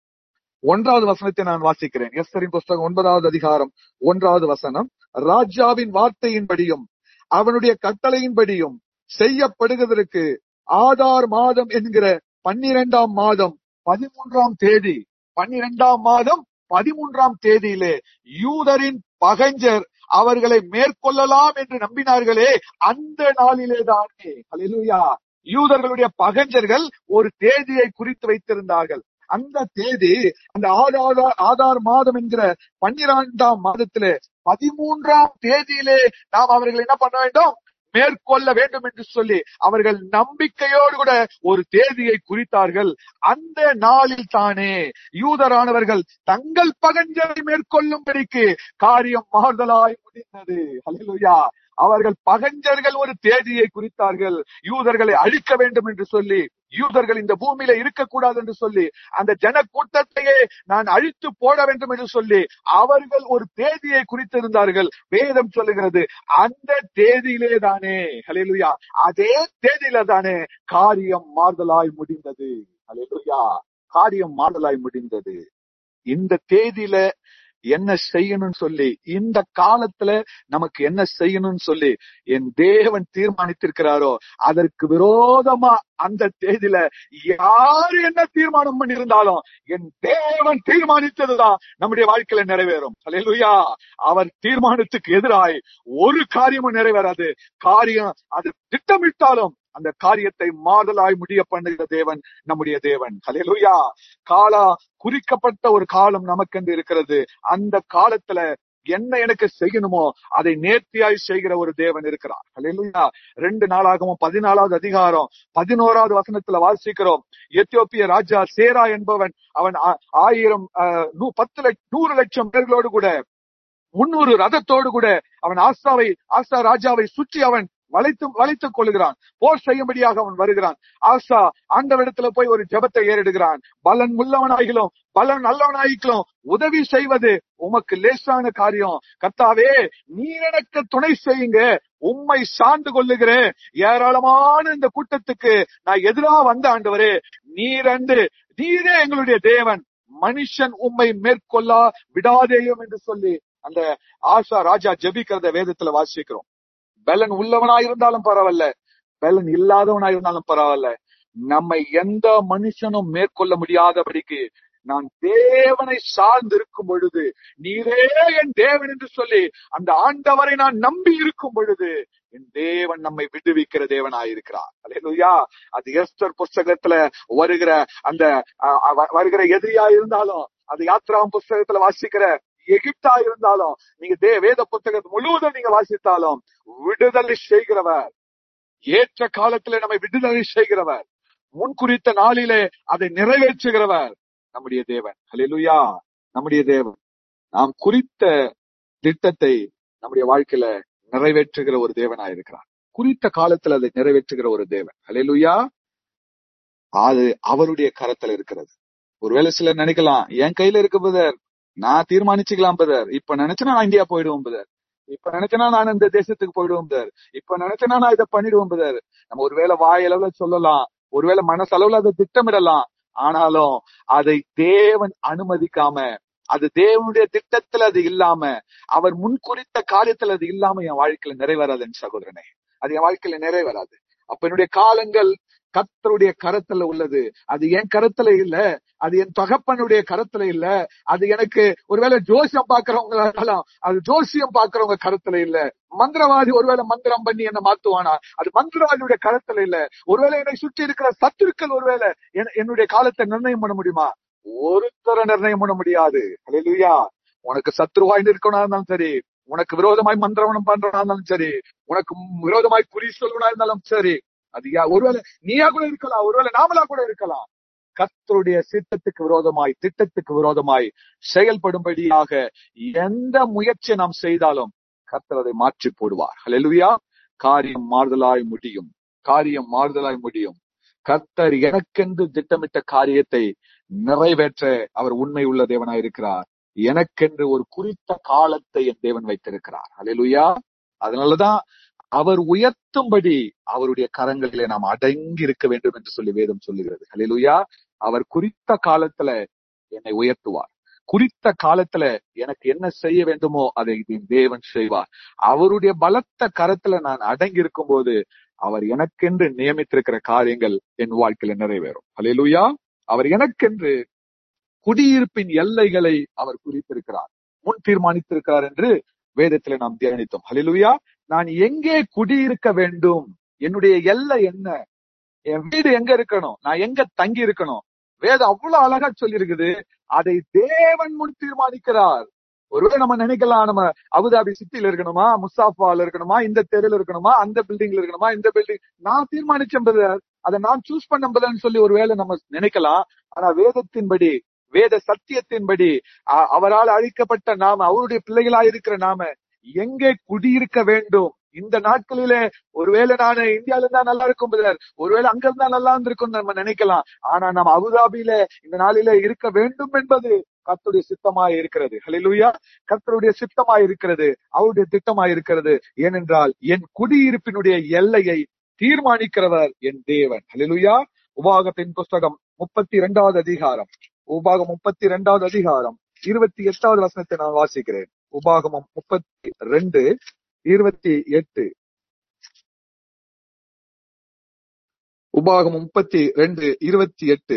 S1: ஒன்றாவது வசனத்தை நான் வாசிக்கிறேன். எஸ்தரின் புஸ்தகம் ஒன்பதாவது அதிகாரம் ஒன்றாவது வசனம். ராஜாவின் வார்த்தையின்படியும் அவனுடைய கட்டளையின்படியும் செய்யப்படுவதற்கு ஆதார் மாதம் என்கிற பன்னிரெண்டாம் மாதம் பதிமூன்றாம் தேதி பன்னிரெண்டாம் மாதம் பதிமூன்றாம் தேதியிலே யூதரின் பகைஞர் அவர்களை மேற்கொள்ளலாம் என்று நம்பினார்களே, அந்த நாளிலே தானே. ஹல்லேலூயா. யூதர்களுடைய பகைஞர்கள் ஒரு தேதியை குறித்து வைத்திருந்தார்கள். அந்த தேதி அந்த ஆதார் ஆதார் மாதம் என்கிற பன்னிரெண்டாம் மாதத்திலே பதிமூன்றாம் தேதியிலே நாம் அவர்கள் என்ன பண்ண வேண்டும், மேற்கொள்ள வேண்டும் என்று சொல்லி அவர்கள் நம்பிக்கையோடு கூட ஒரு தேதியை குறித்தார்கள். அந்த நாளில் தானே யூதரானவர்கள் தங்கள் பகைஞரை மேற்கொள்ளும்படிக்கு காரியம் மாறுதலாய் முடிந்தது. ஹல்லேலூயா. அவர்கள் பகைஞர்கள் ஒரு தேதியை குறித்தார்கள். யூதர்களை அழிக்க வேண்டும் என்று சொல்லி, யூதர்கள் இந்த பூமியில இருக்கக்கூடாது என்று சொல்லி, அந்த ஜன கூட்டத்தையே நான் அழித்து போட வேண்டும் என்று சொல்லி அவர்கள் ஒரு தேதியை குறித்திருந்தார்கள். வேதம் சொல்லுகிறது அந்த தேதியிலே தானே, ஹல்லேலூயா, அதே தேதியில தானே காரியம் மாறுதலாய் முடிந்தது. ஹல்லேலூயா. காரியம் மாறுதலாய் முடிந்தது. இந்த தேதியில என்ன செய்யணும்னு சொல்லி, இந்த காலத்துல நமக்கு என்ன செய்யணும்னு சொல்லி என் தேவன் தீர்மானித்திருக்கிறாரோ அதற்கு விரோதமா அந்த தேதியில யாரு என்ன தீர்மானம் பண்ணியிருந்தாலும் என் தேவன் தீர்மானித்ததுதான் நம்முடைய வாழ்க்கையில நிறைவேறும். ஹல்லேலூயா. அவர் தீர்மானத்துக்கு எதிராய் ஒரு காரியமும் நிறைவேறாது. காரியம் அது திட்டமிட்டாலும் அந்த காரியத்தை மாறுதலாய் முடிய பண்ணுகிற தேவன் நம்முடைய தேவன். ஹல்லேலூயா. காலா குறிக்கப்பட்ட ஒரு காலம் நமக்கென்று இருக்கிறது. அந்த காலத்துல என்ன எனக்கு செய்யணுமோ அதை நேர்த்தியாய் செய்கிற ஒரு தேவன் இருக்கிறார். ஹல்லேலூயா. ரெண்டு நாளாகவும் பதினாலாவது அதிகாரம் பதினோராவது வசனத்துல வாசிக்கிறோம். எத்தியோப்பிய ராஜா சேரா என்பவன் அவன் ஆயிரம் பத்து லட்சம் நூறு லட்சம் பேர்களோடு கூட முன்னூறு ரதத்தோடு கூட அவன் ஆசாவை ஆசா ராஜாவை சுற்றி அவன் வளைத்து வளைத்துக் கொள்கிறான். போர் செய்யும்படியாக அவன் வருகிறான். ஆசா ஆண்டவரிடத்துல போய் ஒரு ஜெபத்தை ஏறிடுகிறான். பலன் உள்ளவனாயிலும் பலன் நல்லவனாயிலும் உதவி செய்வது உமக்கு லேசான காரியம். கர்த்தாவே, நீர் எனக்கு துணை செய்யுங்க, உம்மை சார்ந்து கொள்ளுகிறேன். ஏராளமான இந்த கூட்டத்துக்கு நான் எதிராக வந்த ஆண்டவரே, நீர் அன்று நீரே எங்களுடைய தேவன், மனுஷன் உம்மை மேற்கொள்ளா விடாதேயும் என்று சொல்லி அந்த ஆசா ராஜா ஜெபிக்கிறத வேதத்துல வாசிக்கிறோம். பலன் உள்ளவனாயிருந்தாலும் பரவாயில்ல, பலன் இல்லாதவனாயிருந்தாலும் பரவாயில்ல, நம்மை எந்த மனுஷனும் மேற்கொள்ள முடியாதபடிக்கு நான் தேவனை சார்ந்து இருக்கும் பொழுது, நீரே என் தேவன் என்று சொல்லி அந்த ஆண்டவரை நான் நம்பி இருக்கும் பொழுது என் தேவன் நம்மை விடுவிக்கிற தேவனாயிருக்கிறார். அல்லேலூயா. அது எஸ்தர் புஸ்தகத்துல வருகிற அந்த வருகிற எதிரியா இருந்தாலும், அது யாத்ராம் புஸ்தகத்துல வாசிக்கிற எகிப்தா இருந்தாலும், நீங்க தே வேத புத்தகத்தை முழுவதும் நீங்க வாசித்தாலும் விடுதலை செய்கிறவர், ஏற்ற காலத்திலே நம்மை விடுதலை செய்கிறவர், முன்குறித்த நாளிலே அதை நிறைவேற்றுகிறவர் நம்முடைய தேவன். ஹல்லேலூயா. நம்முடைய தேவன் நாம் குறித்த திட்டத்தை நம்முடைய வாழ்க்கையில நிறைவேற்றுகிற ஒரு தேவனாயிருக்கிறார். குறித்த காலத்துல அதை நிறைவேற்றுகிற ஒரு தேவன். ஹல்லேலூயா. அது அவருடைய கரத்துல இருக்கிறது. ஒருவேளை சிலர் நினைக்கலாம், என் கையில இருக்கு பதர், நான் தீர்மானிச்சுக்கலாம் பதர், இப்ப நினைச்சேன்னா நான் இந்தியா போயிடுவோம் பதர், இப்ப நினைச்சேன்னா நான் இந்த தேசத்துக்கு போயிடுவோம் பதர், இப்ப நினைச்சேன்னா நான் இதை பண்ணிடுவோம் பதர். நம்ம ஒருவேளை வாயளவுல சொல்லலாம், ஒருவேளை மனசளவுல அதை திட்டமிடலாம். ஆனாலும் அதை தேவன் அனுமதிக்காம, அது தேவனுடைய திட்டத்துல அது இல்லாம, அவர் முன்குறித்த காரியத்துல அது இல்லாம என் வாழ்க்கையில நிறைவேறாது என் சகோதரனே. அது என் வாழ்க்கையில நிறைவேறாது. அப்ப என்னுடைய காலங்கள் கர்த்தருடைய கரத்துல உள்ளது. அது என் கரத்துல இல்ல, அது என் தகப்பனுடைய கரத்துல இல்ல, அது எனக்கு ஒருவேளை ஜோசியம் பாக்குறவங்க, அது ஜோசியம் பாக்குறவங்க கரத்துல இல்ல. மந்திரவாதி ஒருவேளை மந்திரம் பண்ணி என்ன மாத்துவானா, அது மந்திரவாதியுடைய கரத்துல இல்ல. ஒருவேளை என்னை சுற்றி இருக்கிற சத்துருக்கள் ஒருவேளை என்னுடைய காலத்தை நிர்ணயம் பண்ண முடியுமா? ஒருத்தரை நிர்ணயம் பண்ண முடியாது. ஹல்லேலூயா. உனக்கு சத்ருவாய் இருக்கணும் இருந்தாலும் சரி, உனக்கு விரோதமாய் மந்திரவனம் பண்றவனா இருந்தாலும் சரி, உனக்கு விரோதமாய் குறி சொல்வனா இருந்தாலும் சரி, அது ஒருவேளை நீயா கூட இருக்கலாம், ஒருவேளை நாமளா கூட இருக்கலாம். கர்த்தருடைய சித்தத்துக்கு விரோதமாய், திட்டத்துக்கு விரோதமாய் செயல்படும்படியாக எந்த முயற்சியை நாம் செய்தாலும் கர்த்தர் அதை மாற்றி போடுவார். ஹல்லேலூயா. காரியம் மாறுதலாய் முடியும், காரியம் மாறுதலாய் முடியும். கர்த்தர் எனக்கென்று திட்டமிட்ட காரியத்தை நிறைவேற்ற அவர் உண்மை உள்ள தேவனாய் இருக்கிறார். எனக்கென்று ஒரு குறித்த காலத்தை என் தேவன் வைத்திருக்கிறார். ஹல்லேலூயா. அதனாலதான் அவர் உயர்த்தும்படி அவருடைய கரங்களிலே நாம் அடங்கி இருக்க வேண்டும் என்று சொல்லி வேதம் சொல்லுகிறது. ஹல்லேலூயா. அவர் குறித்த காலத்துல என்னை உயர்த்துவார். குறித்த காலத்துல எனக்கு என்ன செய்ய வேண்டுமோ அதை தேவன் செய்வார். அவருடைய பலத்த கரத்துல நான் அடங்கி இருக்கும் போது அவர் எனக்கென்று நியமித்திருக்கிற காரியங்கள் என் வாழ்க்கையில நிறைவேறும். ஹல்லேலூயா. அவர் எனக்கென்று குடியிருப்பின் எல்லைகளை அவர் குறித்திருக்கிறார், முன் தீர்மானித்திருக்கிறார் என்று வேதத்துல நாம் தியானித்தோம். ஹல்லேலூயா. நான் எங்கே குடியிருக்க வேண்டும், என்னுடைய எல்லை என்ன, என் வீடு எங்க இருக்கணும், நான் எங்க தங்கி இருக்கணும், வேதம் அவ்வளவு அழகா சொல்லி இருக்குது. அதை தேவன் முன் தீர்மானிக்கிறார். ஒருவேளை நம்ம நினைக்கலாம், நம்ம அபுதாபி சிட்டில இருக்கணுமா, முசாஃபால இருக்கணுமா, இந்த தெருல இருக்கணுமா, அந்த பில்டிங்ல இருக்கணுமா, இந்த பில்டிங் நான் தீர்மானிச்சது, அதை நான் சூஸ் பண்ணதுன்னு சொல்லி ஒருவேளை நம்ம நினைக்கலாம். ஆனா வேதத்தின்படி, வேத சத்தியத்தின்படி அவரால் அழிக்கப்பட்ட நாம, அவருடைய பிள்ளைகளாய் இருக்கிற நாம எங்கே குடியிருக்க வேண்டும். இந்த நாட்களிலே ஒருவேளை நான் இந்தியால இருந்தா நல்லா இருக்கும் பதர், ஒருவேளை அங்க இருந்தா நல்லா இருந்திருக்கும் நம்ம நினைக்கலாம். ஆனா நம்ம அபுதாபியில இந்த நாளில இருக்க வேண்டும் என்பது கர்த்தருடைய சித்தமாய் இருக்கிறது. ஹல்லேலூயா. கர்த்தருடைய சித்தமாய் இருக்கிறது, அவருடைய திட்டமாய் இருக்கிறது. ஏனென்றால் என் குடியிருப்பினுடைய எல்லையை தீர்மானிக்கிறவர் என் தேவன். ஹல்லேலூயா. உபாகத்தின் புஸ்தகம் முப்பத்தி இரண்டாவது அதிகாரம், உபாகம் முப்பத்தி இரண்டாவது அதிகாரம் இருபத்தி எட்டாவது வசனத்தை நான் வாசிக்கிறேன். உபாகமம் முப்பத்தி ரெண்டு இருபத்தி எட்டு. உபாகமம் முப்பத்தி ரெண்டு இருபத்தி எட்டு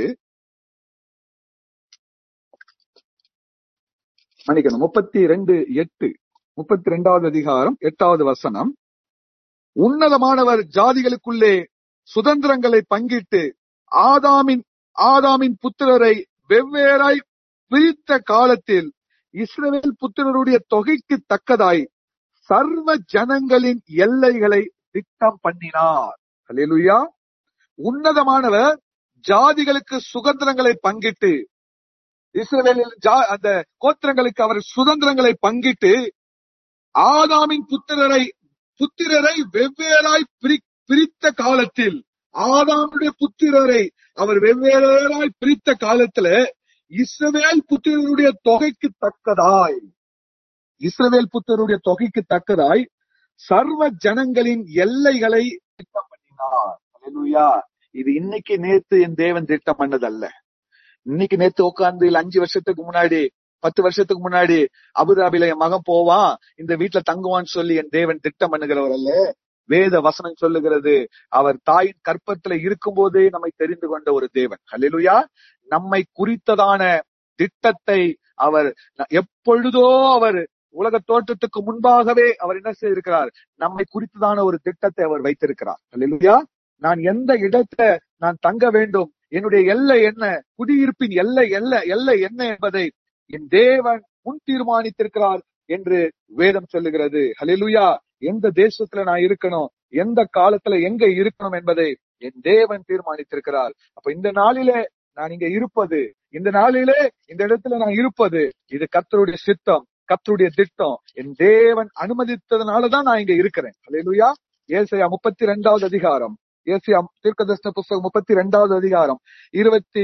S1: மன்னிக்கணும், முப்பத்தி ரெண்டு எட்டு, முப்பத்தி இரண்டாவது அதிகாரம் எட்டாவது வசனம். உன்னதமானவர் ஜாதிகளுக்குள்ளே சுதந்திரங்களை பங்கிட்டு ஆதாமின் ஆதாமின் புத்திரரை வெவ்வேறாய் பிரித்த காலத்தில் இஸ்ரவேல் புத்திரருடைய தொகைக்கு தக்கதாய் சர்வ ஜனங்களின் எல்லைகளை திட்டம் பண்ணினார். ஹல்லேலூயா. உன்னதமானவர் ஜாதிகளுக்கு சுதந்திரங்களை பங்கிட்டு, இஸ்ரவேலில் அந்த கோத்திரங்களுக்கு அவர் சுதந்திரங்களை பங்கிட்டு ஆதாமின் புத்திரரை புத்திரரை வெவ்வேறாய் பிரித்த காலத்தில், ஆதாமுடைய புத்திரரை அவர் வெவ்வேறாய் பிரித்த காலத்துல இஸ்ரவேல் புத்திரருடைய தொகைக்கு தக்கதாய், இஸ்ரவேல் புத்திரருடைய தொகைக்கு தக்கதாய் சர்வ ஜனங்களின் எல்லைகளை திட்டம் பண்ணினார். ஹல்லேலூயா. இது இன்னைக்கு நேத்து என் தேவன் திட்டம் பண்ணதல்ல. இன்னைக்கு நேத்து உட்கார்ந்து இல்ல அஞ்சு வருஷத்துக்கு முன்னாடி, பத்து வருஷத்துக்கு முன்னாடி அபுதாபில என் மகன் போவான், இந்த வீட்டுல தங்குவான்னு சொல்லி என் தேவன் திட்டம் பண்ணுகிறவர் அல்ல. வேத வசனம் சொல்லுகிறது, அவர் தாயின் கற்பத்துல இருக்கும் போதே நம்மை தெரிந்து கொண்ட ஒரு தேவன். ஹல்லேலூயா. நம்மை குறித்ததான திட்டத்தை அவர் எப்பொழுதோ, அவர் உலக தோற்றத்துக்கு முன்பாகவே அவர் என்ன செய்திருக்கிறார், நம்மை குறித்ததான ஒரு திட்டத்தை அவர் வைத்திருக்கிறார். ஹல்லேலூயா. நான் எந்த இடத்துல நான் தங்க வேண்டும், என்னுடைய எல்லை என்ன, குடியிருப்பின் எல்லை எல்லை எல்லை என்ன என்பதை என் தேவன் முன் தீர்மானித்திருக்கிறார் என்று வேதம் சொல்லுகிறது. ஹல்லேலூயா. எந்த தேசத்துல நான் இருக்கணும், எந்த காலத்துல எங்க இருக்கணும் என்பதை என் தேவன் தீர்மானித்திருக்கிறார். அப்ப இந்த நாளிலே நான் இங்க இருப்பது, இந்த நாளிலே இந்த இடத்துல நான் இருப்பது, இது கர்த்தருடைய சித்தம், கர்த்தருடைய திட்டம். என் தேவன் அனுமதித்ததுனாலதான் நான் இங்க இருக்கிறேன். ஹல்லேலூயா. ஏசாயா முப்பத்தி இரண்டாவது அதிகாரம், ஏசாயா தீர்க்கதரிசன புஸ்தகம் முப்பத்தி இரண்டாவது அதிகாரம் இருபத்தி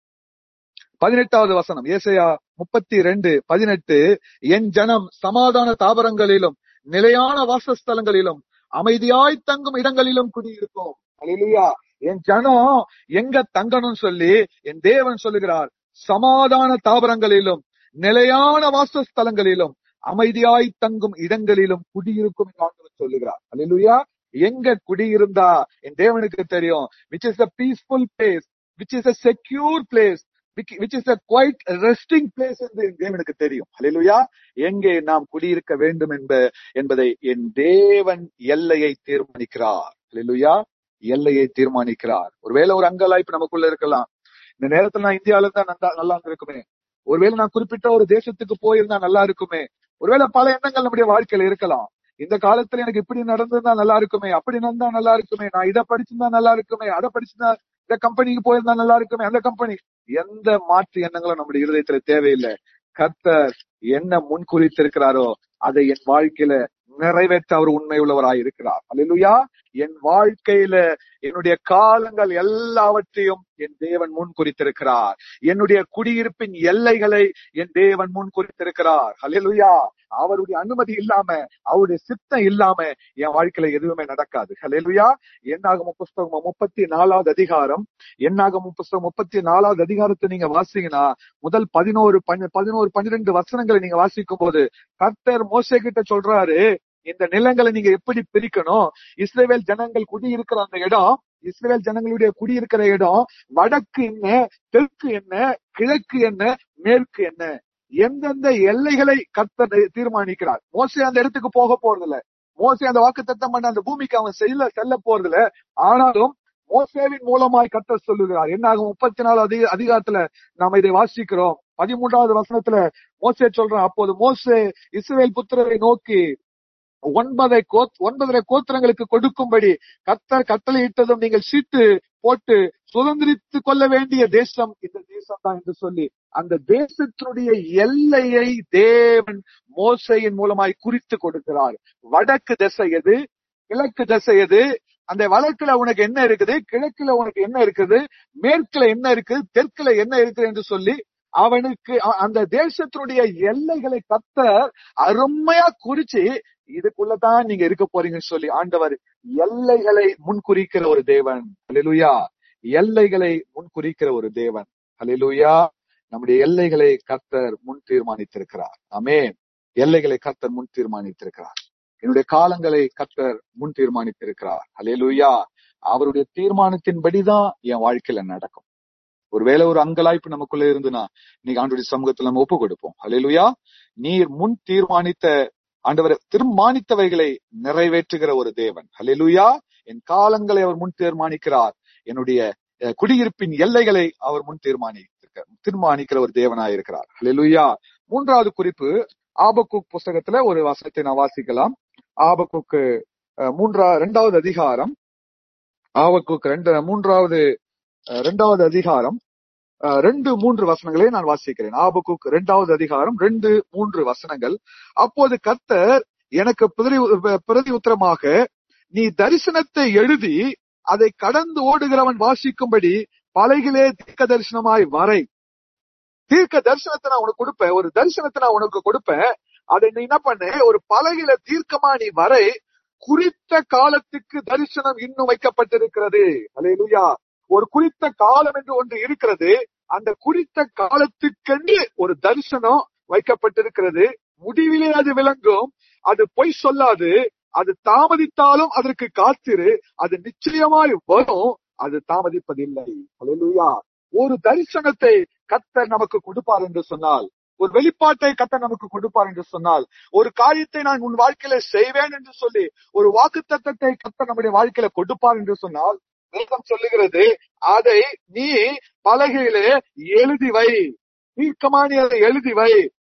S1: பதினெட்டாவது வசனம். ஏசாயா முப்பத்தி ரெண்டு பதினெட்டு. என் ஜனம் சமாதான தாபரங்களிலும் நிலையான வாசஸ்தலங்களிலும் அமைதியாய் தங்கும் இடங்களிலும் குடியிருக்கும். அல்லேலூயா. என் ஜனம் எங்க தங்கணும்னு சொல்லி என் தேவன் சொல்லுகிறார். சமாதான தாபரங்களிலும் நிலையான வாசஸ்தலங்களிலும் அமைதியாய் தங்கும் இடங்களிலும் குடியிருக்கும் என்று ஆண்டவர் சொல்லுகிறார். அல்லேலூயா. எங்க குடியிருந்தா என் தேவனுக்கு தெரியும். which is a peaceful place, which is a secure place, which is a quite resting place என்று என் தேவனுக்கு தெரியும். அல்லேலூயா. எங்கே நாம் குடியிருக்க வேண்டும் என்ப என்பதை என் தேவன் எல்லையை தீர்மானிக்கிறார். அல்லேலூயா. எல்லையை தீர்மானிக்கிறார். ஒருவேளை ஒரு அங்கலாய்ப்பு நமக்குள்ள இருக்கலாம். இந்த நேரத்துல நான் இந்தியாவில இருந்தா நல்லா நல்லா இருக்குமே, ஒருவேளை நான் குறிப்பிட்ட ஒரு தேசத்துக்கு போயிருந்தா நல்லா இருக்குமே, ஒருவேளை பல எண்ணங்கள் நம்முடைய வாழ்க்கையில இருக்கலாம். இந்த காலத்துல எனக்கு இப்படி நடந்திருந்தா நல்லா இருக்குமே, அப்படி நடந்தா நல்லா இருக்குமே, நான் இதை படிச்சிருந்தா நல்லா இருக்குமே, அதை படிச்சிருந்தா இந்த கம்பெனிக்கு போயிருந்தா நல்லா இருக்குமே, அந்த கம்பெனி. எந்த மாற்று எண்ணங்களும் நம்முடைய இருதயத்துல தேவையில்லை. கர்த்தர் என்ன முன் குறித்திருக்கிறாரோ அதை என் வாழ்க்கையில நிறைவேற்ற அவர் உண்மை உள்ளவராய் இருக்கிறார். அல்லேலூயா. என் வாழ்க்கையில என்னுடைய காலங்கள் எல்லாவற்றையும் என் தேவன் முன் குறித்திருக்கிறார். என்னுடைய குடியிருப்பின் எல்லைகளை என் தேவன் முன் குறித்திருக்கிறார். அல்லேலூயா. அவருடைய அனுமதி இல்லாம, அவருடைய சித்தம் இல்லாம என் வாழ்க்கையில எதுவுமே நடக்காது. அல்லேலூயா. என்னாகமம் புஸ்தகம் முப்பத்தி நாலாவது அதிகாரம், என்னாகமம் புஸ்தகம் முப்பத்தி நாலாவது அதிகாரத்தை நீங்க வாசிங்கன்னா முதல் பதினோரு பதினோரு பன்னிரெண்டு வசனங்களை நீங்க வாசிக்கும் போது கர்த்தர் மோசே கிட்ட சொல்றாரு, இந்த நிலங்களை நீங்க எப்படி பிரிக்கணும். இஸ்ரவேல் ஜனங்கள் குடியிருக்கிற அந்த இடம், இஸ்ரவேல் ஜனங்களுடைய குடியிருக்கிற இடம் வடக்கு என்ன, தெற்கு என்ன, கிழக்கு என்ன, மேற்கு என்ன, எந்தெந்த எல்லைகளை கர்த்தர் தீர்மானிக்கிறார். மோசே அந்த இடத்துக்கு போக போறது இல்ல. மோசே அந்த வாக்குத்தத்தம் பண்ண அந்த பூமிக்கு அவன் செல்ல செல்ல போறது இல்ல. ஆனாலும் மோசேவின் மூலமாய் கர்த்தர் சொல்லுகிறார். என்னாகும் முப்பத்தி நாலு அதிக அதிகாரத்துல நாம இதை வாசிக்கிறோம். பதிமூன்றாவது வசனத்துல மோசே சொல்றான், அப்போது மோசே இஸ்ரவேல் புத்திரரை நோக்கி ஒன்பதை கோ ஒன்பதரை கோத்திரங்களுக்கு கொடுக்கும்படி கர்த்தர் கட்டளையிட்டதும் நீங்கள் சீட்டு போட்டு சுதந்திரித்துக் கொள்ள வேண்டிய தேசம் இந்த தேசம் தான் என்று சொல்லி அந்த தேசத்தினுடைய எல்லையை தேவன் மோசேயின் மூலமாய் குறித்து கொடுக்கிறார். வடக்கு திசை எது, கிழக்கு திசை எது, அந்த வடக்குல உனக்கு என்ன இருக்குது, கிழக்குல உனக்கு என்ன இருக்குது, மேற்குல என்ன இருக்குது, தெற்குல என்ன இருக்குது என்று சொல்லி அவனுக்கு அந்த தேசத்தினுடைய எல்லைகளை கர்த்தர் அருமையா குறிச்சு இதுக்குள்ளதான் நீங்க இருக்க போறீங்கன்னு சொல்லி ஆண்டவர் எல்லைகளை முன்குறிக்கிற ஒரு தேவன். அல்லேலூயா. எல்லைகளை முன்குறிக்கிற ஒரு தேவன். அல்லேலூயா. நம்முடைய எல்லைகளை கர்த்தர் முன் தீர்மானித்திருக்கிறார். ஆமென். எல்லைகளை கர்த்தர் முன் தீர்மானித்திருக்கிறார். என்னுடைய காலங்களை கர்த்தர் முன் தீர்மானித்திருக்கிறார். அல்லேலூயா. அவருடைய தீர்மானத்தின்படிதான் என் வாழ்க்கையில நடக்கும். ஒருவேளை ஒரு அங்கலாய்ப்பு நமக்குள்ள இருந்துன்னா நீங்க ஆண்டவருடைய சமூகத்துல நம்ம ஒப்பு கொடுப்போம். அல்லேலூயா. நீர் முன் தீர்மானித்த ஆண்டவர் தீர்மானித்தவைகளை நிறைவேற்றுகிற ஒரு தேவன். அல்லேலூயா. என் காலங்களை அவர் முன் தீர்மானிக்கிறார். என்னுடைய குடியிருப்பின் எல்லைகளை அவர் முன் தீர்மானிக்க தீர்மானிக்கிற ஒரு தேவனாய் இருக்கிறார். அல்லேலூயா. மூன்றாவது குறிப்பு, ஆபக்கூக் புஸ்தகத்துல ஒரு வசனத்தை நான் வாசிக்கலாம். ஆபக்கூக்கு மூன்றா இரண்டாவது அதிகாரம், ஆபக்கூக் ரெண்டு மூன்றாவது இரண்டாவது அதிகாரம் ரெண்டு மூன்று வசனங்களை நான் வாசிக்கிறேன். ஆபக்கூக் இரண்டாவது அதிகாரம் ரெண்டு மூன்று வசனங்கள். அப்போது கர்த்தர் எனக்கு பிரதி உத்தரமாக, நீ தரிசனத்தை எழுதி அதை கடந்து ஓடுகிறவன் வாசிக்கும்படி பலகையிலே தீர்க்க தரிசனமாய் வரை. தீர்க்க தரிசனத்தை நான் உனக்கு கொடுப்பேன், ஒரு தரிசனத்தை நான் உனக்கு கொடுப்பேன். அதை நீ என்ன பண்ண, ஒரு பலகையில தீர்க்கமா நீ வரை. குறித்த காலத்துக்கு தரிசனம் இன்னும் வைக்கப்பட்டிருக்கிறது. அல்லேலூயா. ஒரு குறித்த காலம் என்று ஒன்று இருக்கிறது. அந்த குறித்த காலத்துக்கென்று ஒரு தரிசனம் வைக்கப்பட்டிருக்கிறது. முடிவிலே அது விளங்கும். அது பொய் சொல்லாது. அது தாமதித்தாலும் அதற்கு காத்திரு. அது நிச்சயமாய் வரும். அது தாமதிப்பதில்லை. அல்லேலூயா. ஒரு தரிசனத்தை கர்த்தர் நமக்கு கொடுப்பார் என்று சொன்னால், ஒரு வெளிப்பாட்டை கர்த்தர் நமக்கு கொடுப்பார் என்று சொன்னால், ஒரு காரியத்தை நான் உன் வாழ்க்கையில செய்வேன் என்று சொல்லி ஒரு வாக்குத்தத்தத்தை கர்த்தர் நம்முடைய வாழ்க்கையில கொடுப்பார் என்று சொன்னால், வேதம் சொல்லுகிறது, அதை நீ பலகையிலே எழுதி வை. தீர்க்கமா நீ அதை எழுதி வை.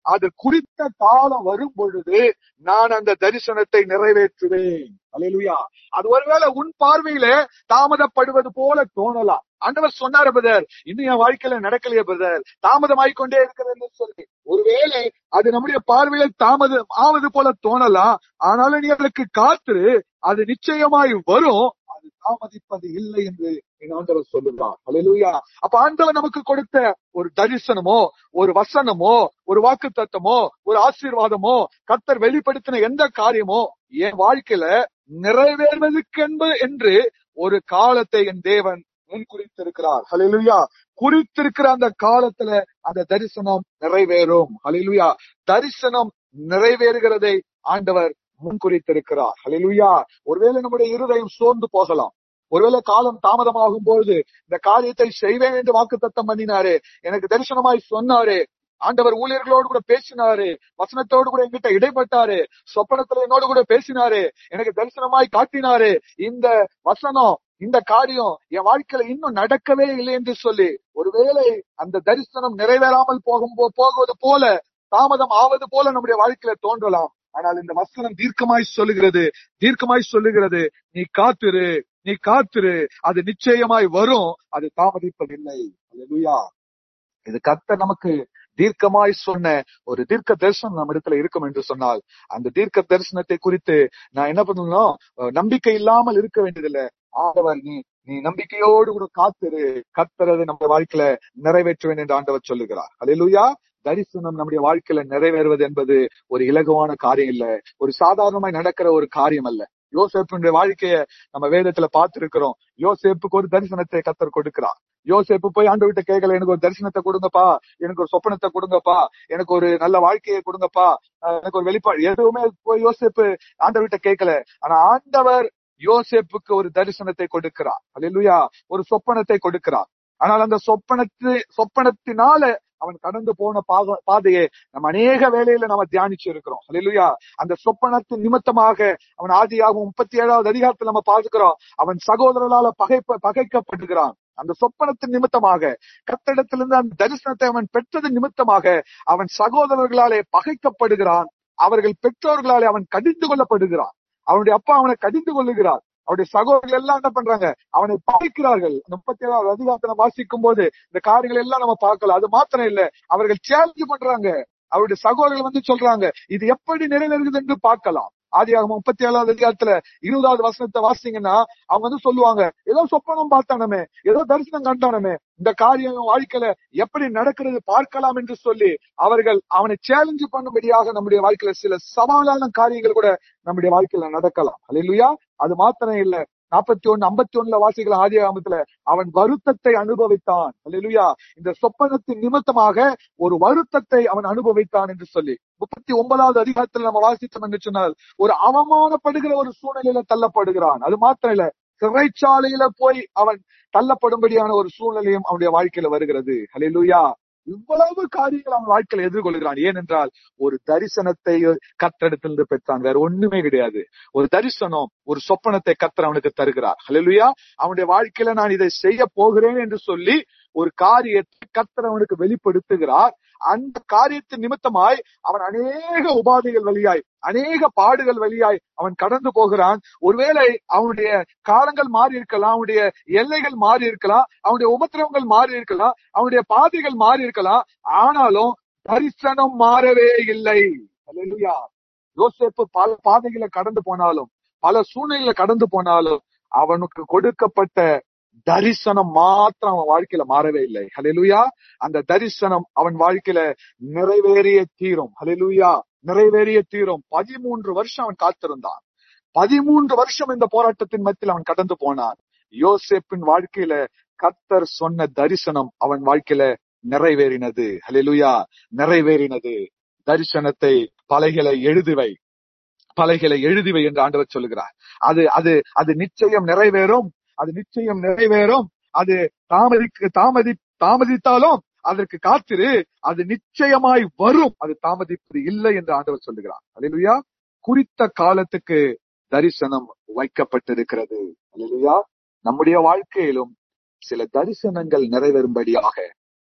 S1: அது குறித்த காலம் வரும் பொழுது நான் அந்த தரிசனத்தை நிறைவேற்றுவேன். அல்லேலூயா. அது ஒருவேளை உன் பார்வையில தாமதப்படுவது போல தோணலாம். ஆண்டவர் சொன்னாரு பிரதர், இன்னும் என் வாழ்க்கையில நடக்கலையே பிரதர், தாமதமாய்க்கொண்டே இருக்கிறது சொல்லி. ஒருவேளை அது நம்முடைய பார்வையில தாமதம் ஆவது போல தோணலாம். ஆனாலும் நீ அதற்கு காத்திரு, அது நிச்சயமாய் வரும், அது தாமதிப்பது இல்லை என்று என் ஆண்டவர் சொல்லுவார். அல்லேலூயா. அப்ப ஆண்டவர் நமக்கு கொடுத்த ஒரு தரிசனமோ, ஒரு வசனமோ, ஒரு வாக்குத்தத்தமோ, ஒரு ஆசீர்வாதமோ, கர்த்தர் வெளிப்படுத்தின எந்த காரியமோ என் வாழ்க்கையில நிறைவேறுவதற்கென்பது என்று ஒரு காலத்தை என் தேவன் முன் குறித்திருக்கிறார். ஹல்லேலூயா. குறித்திருக்கிற அந்த காலத்துல அந்த தரிசனம் நிறைவேறும். ஹல்லேலூயா. தரிசனம் நிறைவேறுகிறதை ஆண்டவர் முன் குறித்திருக்கிறார். ஹல்லேலூயா. ஒருவேளை நம்முடைய இருதயம் சோர்ந்து போகலாம். ஒருவேளை காலம் தாமதமாகும் பொழுது இந்த காரியத்தை செய்வேன் என்று வாக்குத்தத்தம் பண்ணினாரு, எனக்கு தரிசனமாய் சொன்னாரு, ஆண்டவர் ஊழியர்களோடு கூட பேசினாரு, வசனத்தோடு கூட என்கிட்ட இடைப்பட்டாரு, சொப்பனத்துல என்னோடு கூட பேசினாரு, எனக்கு தரிசனமாய் காட்டினாரு. இந்த வசனம், இந்த காரியம் என் வாழ்க்கையில இன்னும் நடக்கவே இல்லை என்று சொல்லி ஒருவேளை அந்த தரிசனம் நிறைவேறாமல் போகும் போவது போல, தாமதம் ஆவது போல நம்முடைய வாழ்க்கையில தோன்றலாம். ஆனால் இந்த வசனம் தீர்க்கமாய் சொல்லுகிறது, தீர்க்கமாய் சொல்லுகிறது, நீ காத்திரு, நீ காத்திரு, அது நிச்சயமாய் வரும், அது தாமதிப்பதில்லை. அல்லேலூயா. இது கர்த்தர் நமக்கு தீர்க்கமாய் சொன்ன ஒரு தீர்க்க தரிசனம் நம்ம இடத்துல இருக்கும் என்று சொன்னால், அந்த தீர்க்க தரிசனத்தை குறித்து நான் என்ன பண்ணணும், நம்பிக்கை இல்லாமல் இருக்க வேண்டியதில்லை. ஆண்டவர் நீ நீ நம்பிக்கையோடு கூட காத்திரு, கர்த்தர் நம்ம வாழ்க்கையில நிறைவேற்றுவேன் என்று ஆண்டவர் சொல்லுகிறார். அல்லேலூயா. தரிசனம் நம்முடைய வாழ்க்கையில நிறைவேறுவது என்பது ஒரு இலகுவான காரியம் இல்ல, ஒரு சாதாரணமாய் நடக்கிற ஒரு காரியம் அல்ல. யோசேப்புடைய வாழ்க்கைய நம்ம வேதத்துல பார்த்திருக்கிறோம். யோசேப்புக்கு ஒரு தரிசனத்தை கர்த்தர் கொடுக்கிறார். யோசேப்பு போய் ஆண்டவர்கிட்ட கேட்கல, எனக்கு ஒரு தரிசனத்தை கொடுங்கப்பா, எனக்கு ஒரு சொப்பனத்தை கொடுங்கப்பா, எனக்கு ஒரு நல்ல வாழ்க்கையை கொடுங்கப்பா, எனக்கு ஒரு வெளிப்பாடு, எதுவுமே போய் யோசேப்பு ஆண்டவர்கிட்ட கேட்கல. ஆனா ஆண்டவர் யோசேப்புக்கு ஒரு தரிசனத்தை கொடுக்கிறார். அல்லேலூயா. ஒரு சொப்பனத்தை கொடுக்கிறார். ஆனால் அந்த சொப்பனத்து சொப்பனத்தினால அவன் கடந்து போன பாக பாதையை நம்ம அநேக வேளையில நம்ம தியானிச்சு இருக்கிறோம். அல்லேலூயா. அந்த சொப்பனத்தின் நிமித்தமாக அவன் ஆதியாகமம் முப்பத்தி ஏழாவது அதிகாரத்தில் நம்ம பார்க்கிறோம், அவன் சகோதரர்களால பகைப்ப பகைக்கப்படுகிறான். அந்த சொப்பனத்தின் நிமித்தமாக, கர்த்தரிடத்திலிருந்து அந்த தரிசனத்தை அவன் பெற்றது நிமித்தமாக அவன் சகோதரர்களாலே பகைக்கப்படுகிறான். அவர்கள் பெற்றோர்களாலே அவன் கடிந்து கொள்ளப்படுகிறான். அவனுடைய அப்பா அவனை கடிந்து கொள்ளுகிறார். அவருடைய சகோதரர்கள் எல்லாம் என்ன பண்றாங்க, அவனை பகைக்கிறார்கள். முப்பத்தி ஏழாவது அதிகாரத்தை வாசிக்கும் போது இந்த காரியங்கள் எல்லாம் நம்ம பார்க்கலாம். அது மாத்திரம் இல்ல, அவர்கள் சேலஞ்சு பண்றாங்க. அவருடைய சகோதரர்கள் வந்து சொல்றாங்க, இது எப்படி நிறைவேறுகிறது என்று பார்க்கலாம். ஆதியாகமம் முப்பத்தி ஏழாவது அதிகாரத்துல இருபதாவது வசனத்தை வாசிங்கன்னா அவங்க வந்து சொல்லுவாங்க, ஏதோ சொப்பனம் பார்த்தானமே, ஏதோ தரிசனம் கண்டானமே, இந்த காரியம் வாழ்க்கையில எப்படி நடக்கிறது பார்க்கலாம் என்று சொல்லி அவர்கள் அவனை சேலஞ்சு பண்ணும்படியாக நம்முடைய வாழ்க்கையில சில சவாலான காரியங்கள் கூட நம்முடைய வாழ்க்கையில நடக்கலாம். அல்லேலூயா. அது மாத்திரம் இல்ல, நாற்பத்தி ஒண்ணு ஐம்பத்தி ஒண்ணுல வாசிக்கலாம் ஆதியாகமத்துல, அவன் வருத்தத்தை அனுபவித்தான். அல்லேலூயா. இந்த சொப்பனத்தின் நிமித்தமாக ஒரு வருத்தத்தை அவன் அனுபவித்தான் என்று சொல்லி முப்பத்தி ஒன்பதாவது அதிகாரத்துல நம்ம வாசித்தோம் என்று சொன்னால், ஒரு அவமானப்படுகிற ஒரு சூழ்நிலையில தள்ளப்படுகிறான். அது மாத்திரம் இல்ல, சிறைச்சாலையில போய் அவன் தள்ளப்படும்படியான ஒரு சூழ்நிலையும் அவனுடைய வாழ்க்கையில வருகிறது. அல்லேலூயா. இவ்வளவு காரியங்கள் அவன் வாழ்க்கையில எதிர்கொள்கிறான். ஏனென்றால் ஒரு தரிசனத்தை கர்த்தரிடத்திலிருந்து பெற்றான், வேற ஒண்ணுமே கிடையாது. ஒரு தரிசனம், ஒரு சொப்பனத்தை கர்த்தர் அவனுக்கு தருகிறார். அல்லேலூயா. அவனுடைய வாழ்க்கையில நான் இதை செய்ய போகிறேன் என்று சொல்லி ஒரு காரியத்தை கர்த்தர் அவனுக்கு வெளிப்படுத்துகிறார். அந்த காரியத்தின் நிமித்தமாய் அவன் அநேக உபாதைகள் வழியாய், அநேக பாடுகள் வழியாய் அவன் கடந்து போகிறான். ஒருவேளை அவனுடைய காலங்கள் மாறி இருக்கலாம், அவனுடைய எல்லைகள் மாறி இருக்கலாம், அவனுடைய உபத்திரவங்கள் மாறி இருக்கலாம், அவனுடைய பாதைகள் மாறி இருக்கலாம். ஆனாலும் தரிசனம் மாறவே இல்லை. அல்லேலூயா. யோசேப்பு பல பாதைகளை கடந்து போனாலும், பல சூழ்நிலைகளை கடந்து போனாலும், அவனுக்கு கொடுக்கப்பட்ட தரிசனம் மாத்திரம் அவன் வாழ்க்கையில மாறவே இல்லை. ஹல்லேலூயா. அந்த தரிசனம் அவன் வாழ்க்கையில நிறைவேறிய தீரும். ஹல்லேலூயா. நிறைவேறிய தீரும். பதிமூன்று வருஷம் அவன் காத்திருந்தான். பதிமூன்று வருஷம் இந்த போராட்டத்தின் மத்தியில் அவன் கடந்து போனான். யோசேப்பின் வாழ்க்கையில கர்த்தர் சொன்ன தரிசனம் அவன் வாழ்க்கையில நிறைவேறினது. ஹல்லேலூயா. நிறைவேறினது. தரிசனத்தை பலகைகளை எழுதுவை, பலகைகளை எழுதிவை என்று ஆண்டவர் சொல்லுகிறார். அது அது அது நிச்சயம் நிறைவேறும். அது நிச்சயம் நிறைவேறும். அது தாமதிக்க தாமதி தாமதித்தாலும் அதற்கு காத்திரு, அது நிச்சயமாய் வரும், அது தாமதிப்பது இல்லை என்று ஆண்டவர் சொல்லுகிறார். அல்லேலூயா. குறித்த காலத்துக்கு தரிசனம் வைக்கப்பட்டிருக்கிறது. அல்லேலூயா. நம்முடைய வாழ்க்கையிலும் சில தரிசனங்கள் நிறைவேறும்படியாக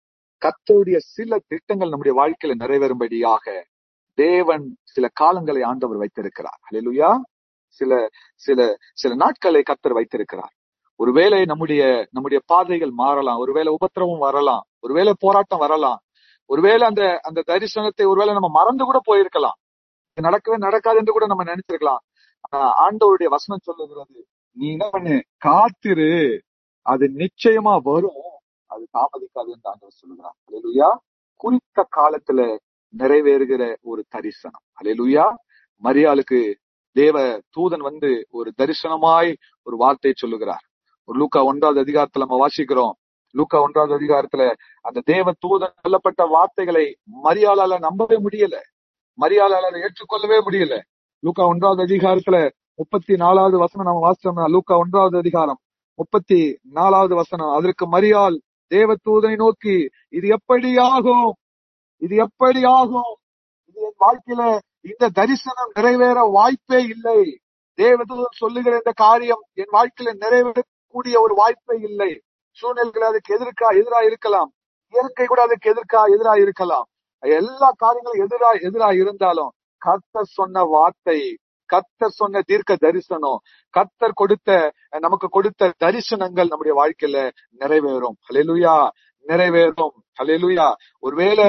S1: கர்த்தருடைய சில திட்டங்கள் நம்முடைய வாழ்க்கையில நிறைவேறும்படியாக தேவன் சில காலங்களை ஆண்டவர் வைத்திருக்கிறார். ஹல்லேலூயா. சில சில சில நாட்களை கர்த்தர் வைத்திருக்கிறார். ஒருவேளை நம்முடைய நம்முடைய பாதைகள் மாறலாம், ஒருவேளை உபத்திரவம் வரலாம், ஒருவேளை போராட்டம் வரலாம், ஒருவேளை அந்த அந்த தரிசனத்தை ஒருவேளை நம்ம மறந்து கூட போயிருக்கலாம், நடக்கவே நடக்காது என்று கூட நம்ம நினைச்சிருக்கலாம். ஆனா ஆண்டவருடைய வசனம் சொல்லுகிறது, நீ என்ன பண்ணு, காத்திரு, அது நிச்சயமா வரும், அது தாமதிக்காது என்று ஆண்டவர் சொல்லுகிறார். ஹல்லேலூயா. குறித்த காலத்துல நிறைவேறுகிற ஒரு தரிசனம். ஹல்லேலூயா. மரியாளுக்கு தேவ தூதன் வந்து ஒரு தரிசனமாய் ஒரு வார்த்தையை சொல்லுகிறார். ஒரு லூக்கா ஒன்றாவது அதிகாரத்துல நம்ம வாசிக்கிறோம். லூக்கா ஒன்றாவது அதிகாரத்துல அந்த தேவ தூதன் சொல்லப்பட்ட வார்த்தைகளை மரியாளால நம்பவே முடியல, மரியாளால ஏற்றுக்கொள்ளவே முடியல. லூக்கா ஒன்றாவது அதிகாரத்துல முப்பத்தி நாலாவது வசனம் நம்ம வாசிச்சோம்னா, லூக்கா ஒன்றாவது அதிகாரம் முப்பத்தி நாலாவது வசனம், அதற்கு மரியாள் தேவ தூதனை நோக்கி, இது எப்படி ஆகும், இது எப்படி ஆகும், இது என் வாழ்க்கையில இந்த தரிசனம் நிறைவேற வாய்ப்பே இல்லை, தேவதூதன் சொல்லுகிற இந்த காரியம் என் வாழ்க்கையில நிறைவேறக்கூடிய ஒரு வாய்ப்பே இல்லை. சூழ்நிலைகள் அதுக்கு எதிர்க்கா எதிரா இருக்கலாம், இயற்கை கூட அதுக்கு எதிர்க்கா எதிரா இருக்கலாம், எல்லா காரியங்களும் எதிரா எதிரா இருந்தாலும் கர்த்தர் சொன்ன வார்த்தை, கர்த்தர் சொன்ன தீர்க்க தரிசனம், கர்த்தர் கொடுத்த நமக்கு கொடுத்த தரிசனங்கள் நம்முடைய வாழ்க்கையில நிறைவேறும். ஹல்லேலூயா. நிறைவேறும். ஹல்லேலூயா. ஒருவேளை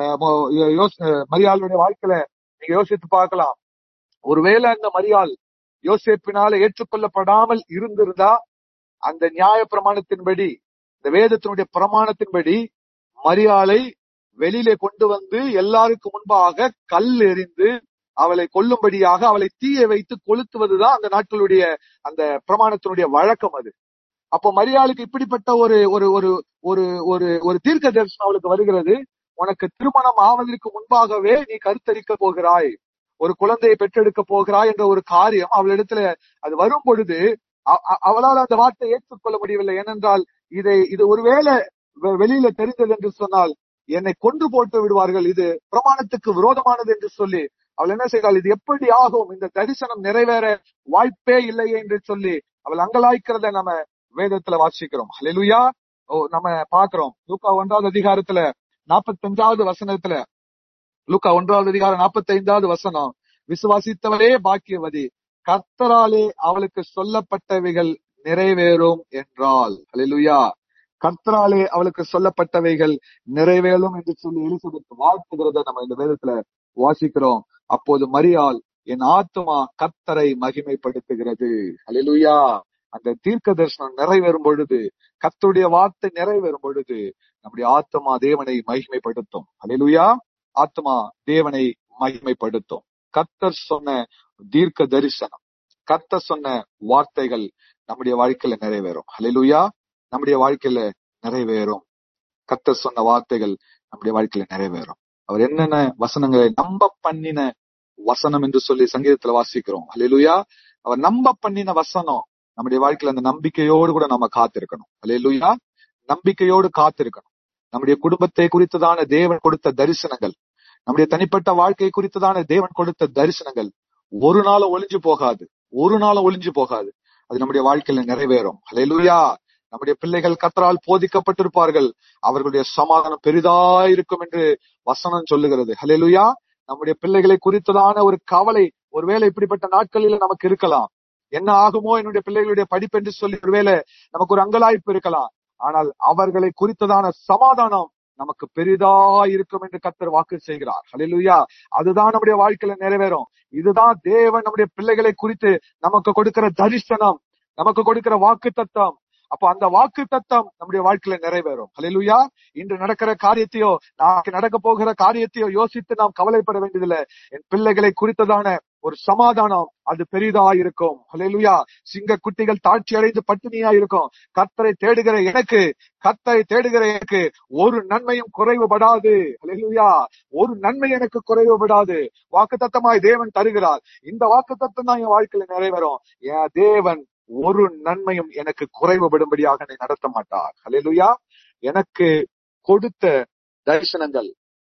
S1: மரியாளுடைய வாழ்க்கையில நீங்க யோசித்து பார்க்கலாம், ஒருவேளை அந்த மரியாள் யோசேப்பினால ஏற்றுக்கொள்ளப்படாமல் இருந்திருந்தா, அந்த நியாய பிரமாணத்தின்படி, இந்த வேதத்தினுடைய பிரமாணத்தின்படி மரியாளை வெளியிலே கொண்டு வந்து எல்லாருக்கும் முன்பாக கல் எறிந்து அவளை கொல்லும்படியாக அவளை தீயை வைத்து கொளுத்துவதுதான் அந்த நாட்களுடைய அந்த பிரமாணத்தினுடைய வழக்கம் அது. அப்போ மரியாளுக்கு இப்படிப்பட்ட ஒரு ஒரு ஒரு ஒரு ஒரு ஒரு தீர்க்க தரிசனம் அவளுக்கு வருகிறது, உனக்கு திருமணம் ஆவதற்கு முன்பாகவே நீ கருத்தரிக்க போகிறாய், ஒரு குழந்தையை பெற்றெடுக்க போகிறாய் என்ற ஒரு காரியம் அவளிடத்துல அது வரும் பொழுது அவளால் அந்த வார்த்தையை ஏற்றுக்கொள்ள முடியவில்லை. ஏனென்றால் இதை இது ஒருவேளை வெளியில தெரிந்தது என்று சொன்னால் என்னை கொன்று போட்டு விடுவார்கள், இது பிரமாணத்துக்கு விரோதமானது என்று சொல்லி அவள் என்ன செய்தாள், இது எப்படி ஆகும், இந்த தரிசனம் நிறைவேற வாய்ப்பே இல்லை என்று சொல்லி அவள் அங்கலாய்க்கிறத நம்ம வேதத்துல வாசிக்கிறோம். ஹல்லேலூயா. ஓ நம்ம பாக்குறோம் லூக்கா ஒன்றாவது அதிகாரத்துல நாற்பத்தி அஞ்சாவது வசனத்துல, லூக்கா ஒன்றாவது அதிகாரம் நாற்பத்தி ஐந்தாவது வசனம், விசுவாசித்தவரே பாக்கியவதி, கர்த்தராலே அவளுக்கு சொல்லப்பட்டவைகள் நிறைவேறும் என்றால். ஹல்லேலூயா. கர்த்தராலே அவளுக்கு சொல்லப்பட்டவைகள் நிறைவேறும் என்று சொல்லி எலிசபெத் வாழ்த்துகிறத நம்ம இந்த வேதத்துல வாசிக்கிறோம். அப்போது மரியாள், என் ஆத்துமா கர்த்தரை மகிமைப்படுத்துகிறது. ஹல்லேலூயா. அந்த தீர்க்க தரிசனம் நிறைவேறும் பொழுது, கர்த்தருடைய வார்த்தை நிறைவேறும் பொழுது நம்முடைய ஆத்மா தேவனை மகிமைப்படுத்தும். ஹல்லேலூயா. ஆத்மா தேவனை மகிமைப்படுத்தும். கர்த்தர் சொன்ன தீர்க்க தரிசனம், கர்த்தர் சொன்ன வார்த்தைகள் நம்முடைய வாழ்க்கையில நிறைவேறும். ஹல்லேலூயா. நம்முடைய வாழ்க்கையில நிறைவேறும். கர்த்தர் சொன்ன வார்த்தைகள் நம்முடைய வாழ்க்கையில நிறைவேறும். அவர் என்னென்ன வசனங்களை நம்ப பண்ணின வசனம் என்று சொல்லி சங்கீதத்துல வாசிக்கிறோம். ஹல்லேலூயா. அவர் நம்ப பண்ணின வசனம் நம்முடைய வாழ்க்கையில அந்த நம்பிக்கையோடு கூட நம்ம காத்திருக்கணும். ஹல்லேலூயா. நம்பிக்கையோடு காத்திருக்கணும். நம்முடைய குடும்பத்தை குறித்ததான தேவன் கொடுத்த தரிசனங்கள், நம்முடைய தனிப்பட்ட வாழ்க்கை குறித்ததான தேவன் கொடுத்த தரிசனங்கள் ஒரு நாளும் ஒளிஞ்சு போகாது, ஒரு நாளும் ஒளிஞ்சு போகாது. அது நம்முடைய வாழ்க்கையில நிறைவேறும். ஹல்லேலூயா. நம்முடைய பிள்ளைகள் கர்த்தரால் போதிக்கப்பட்டிருப்பார்கள், அவர்களுடைய சமாதானம் பெரிதாயிருக்கும் என்று வசனம் சொல்லுகிறது. ஹல்லேலூயா. நம்முடைய பிள்ளைகளை குறித்ததான ஒரு கவலை ஒருவேளை இப்படிப்பட்ட நாட்களில நமக்கு இருக்கலாம். என்ன ஆகுமோ என்னுடைய பிள்ளைகளுடைய படிப்பு என்று சொல்லி ஒருவேளை நமக்கு ஒரு அங்கலாய்ப்பு இருக்கலாம். ஆனால் அவர்களை குறித்ததான சமாதானம் நமக்கு பெரிதா இருக்கும் என்று கர்த்தர் வாக்கு செய்கிறார். ஹல்லேலூயா. அதுதான் நம்முடைய வாழ்க்கையில நிறைவேறும். இதுதான் தேவன் நம்முடைய பிள்ளைகளை குறித்து நமக்கு கொடுக்கிற தரிசனம், நமக்கு கொடுக்கிற வாக்கு தத்தம். அப்ப அந்த வாக்கு தத்தம் நம்முடைய வாழ்க்கையில நிறைவேறும். ஹல்லேலூயா. இன்று நடக்கிற காரியத்தையோ நாளைக்கு நடக்க போகிற காரியத்தையோ யோசித்து நாம் கவலைப்பட வேண்டியதில்லை. என் பிள்ளைகளை குறித்ததான ஒரு சமாதானம் அது பெரிதா இருக்கும். ஹல்லேலூயா. சிங்க குட்டிகள் தாட்சி அடைந்து பட்டினியா இருக்கும். கர்த்தரை தேடுகிற எனக்கு, கர்த்தரை தேடுகிற எனக்கு ஒரு நன்மையும் குறைவுபடாது. ஹல்லேலூயா. ஒரு நன்மை எனக்கு குறைவுபடாது. வாக்குத்தத்தமாய் தேவன் தருகிறார். இந்த வாக்குத்தத்தம் தான் என் வாழ்க்கையில நிறைவேறும். என் தேவன் ஒரு நன்மையும் எனக்கு குறைவுபடும்படியாக என்னை நடத்த மாட்டார். ஹல்லேலூயா. எனக்கு கொடுத்த தரிசனங்கள்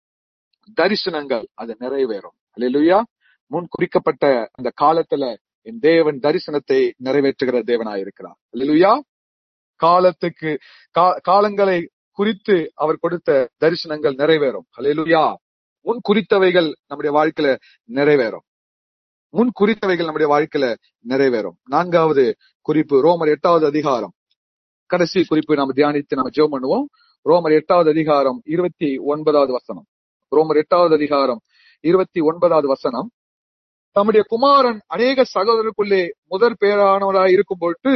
S1: தரிசனங்கள் அது நிறைவேறும். ஹல்லேலூயா. முன் குறிக்கப்பட்ட அந்த காலத்துல என் தேவன் தரிசனத்தை நிறைவேற்றுகிற தேவனாயிருக்கிறார். ஹல்லேலூயா. காலத்துக்கு காலங்களை குறித்து அவர் கொடுத்த தரிசனங்கள் நிறைவேறும். ஹல்லேலூயா. முன் குறித்தவைகள் நம்முடைய வாழ்க்கையில நிறைவேறும். முன் குறித்தவைகள் நம்முடைய வாழ்க்கையில நிறைவேறும். நான்காவது குறிப்பு ரோமர் எட்டாவது அதிகாரம், கடைசி குறிப்பு நம்ம தியானித்து நம்ம ஜெபம் பண்ணுவோம். ரோமர் எட்டாவது அதிகாரம் இருபத்தி ஒன்பதாவது வசனம். ரோமர் எட்டாவது அதிகாரம் இருபத்தி ஒன்பதாவது வசனம். நம்முடைய குமாரன் அநேக சகோதரருக்குள்ளே முதற் பேரானவராய் இருக்கும் பொழுது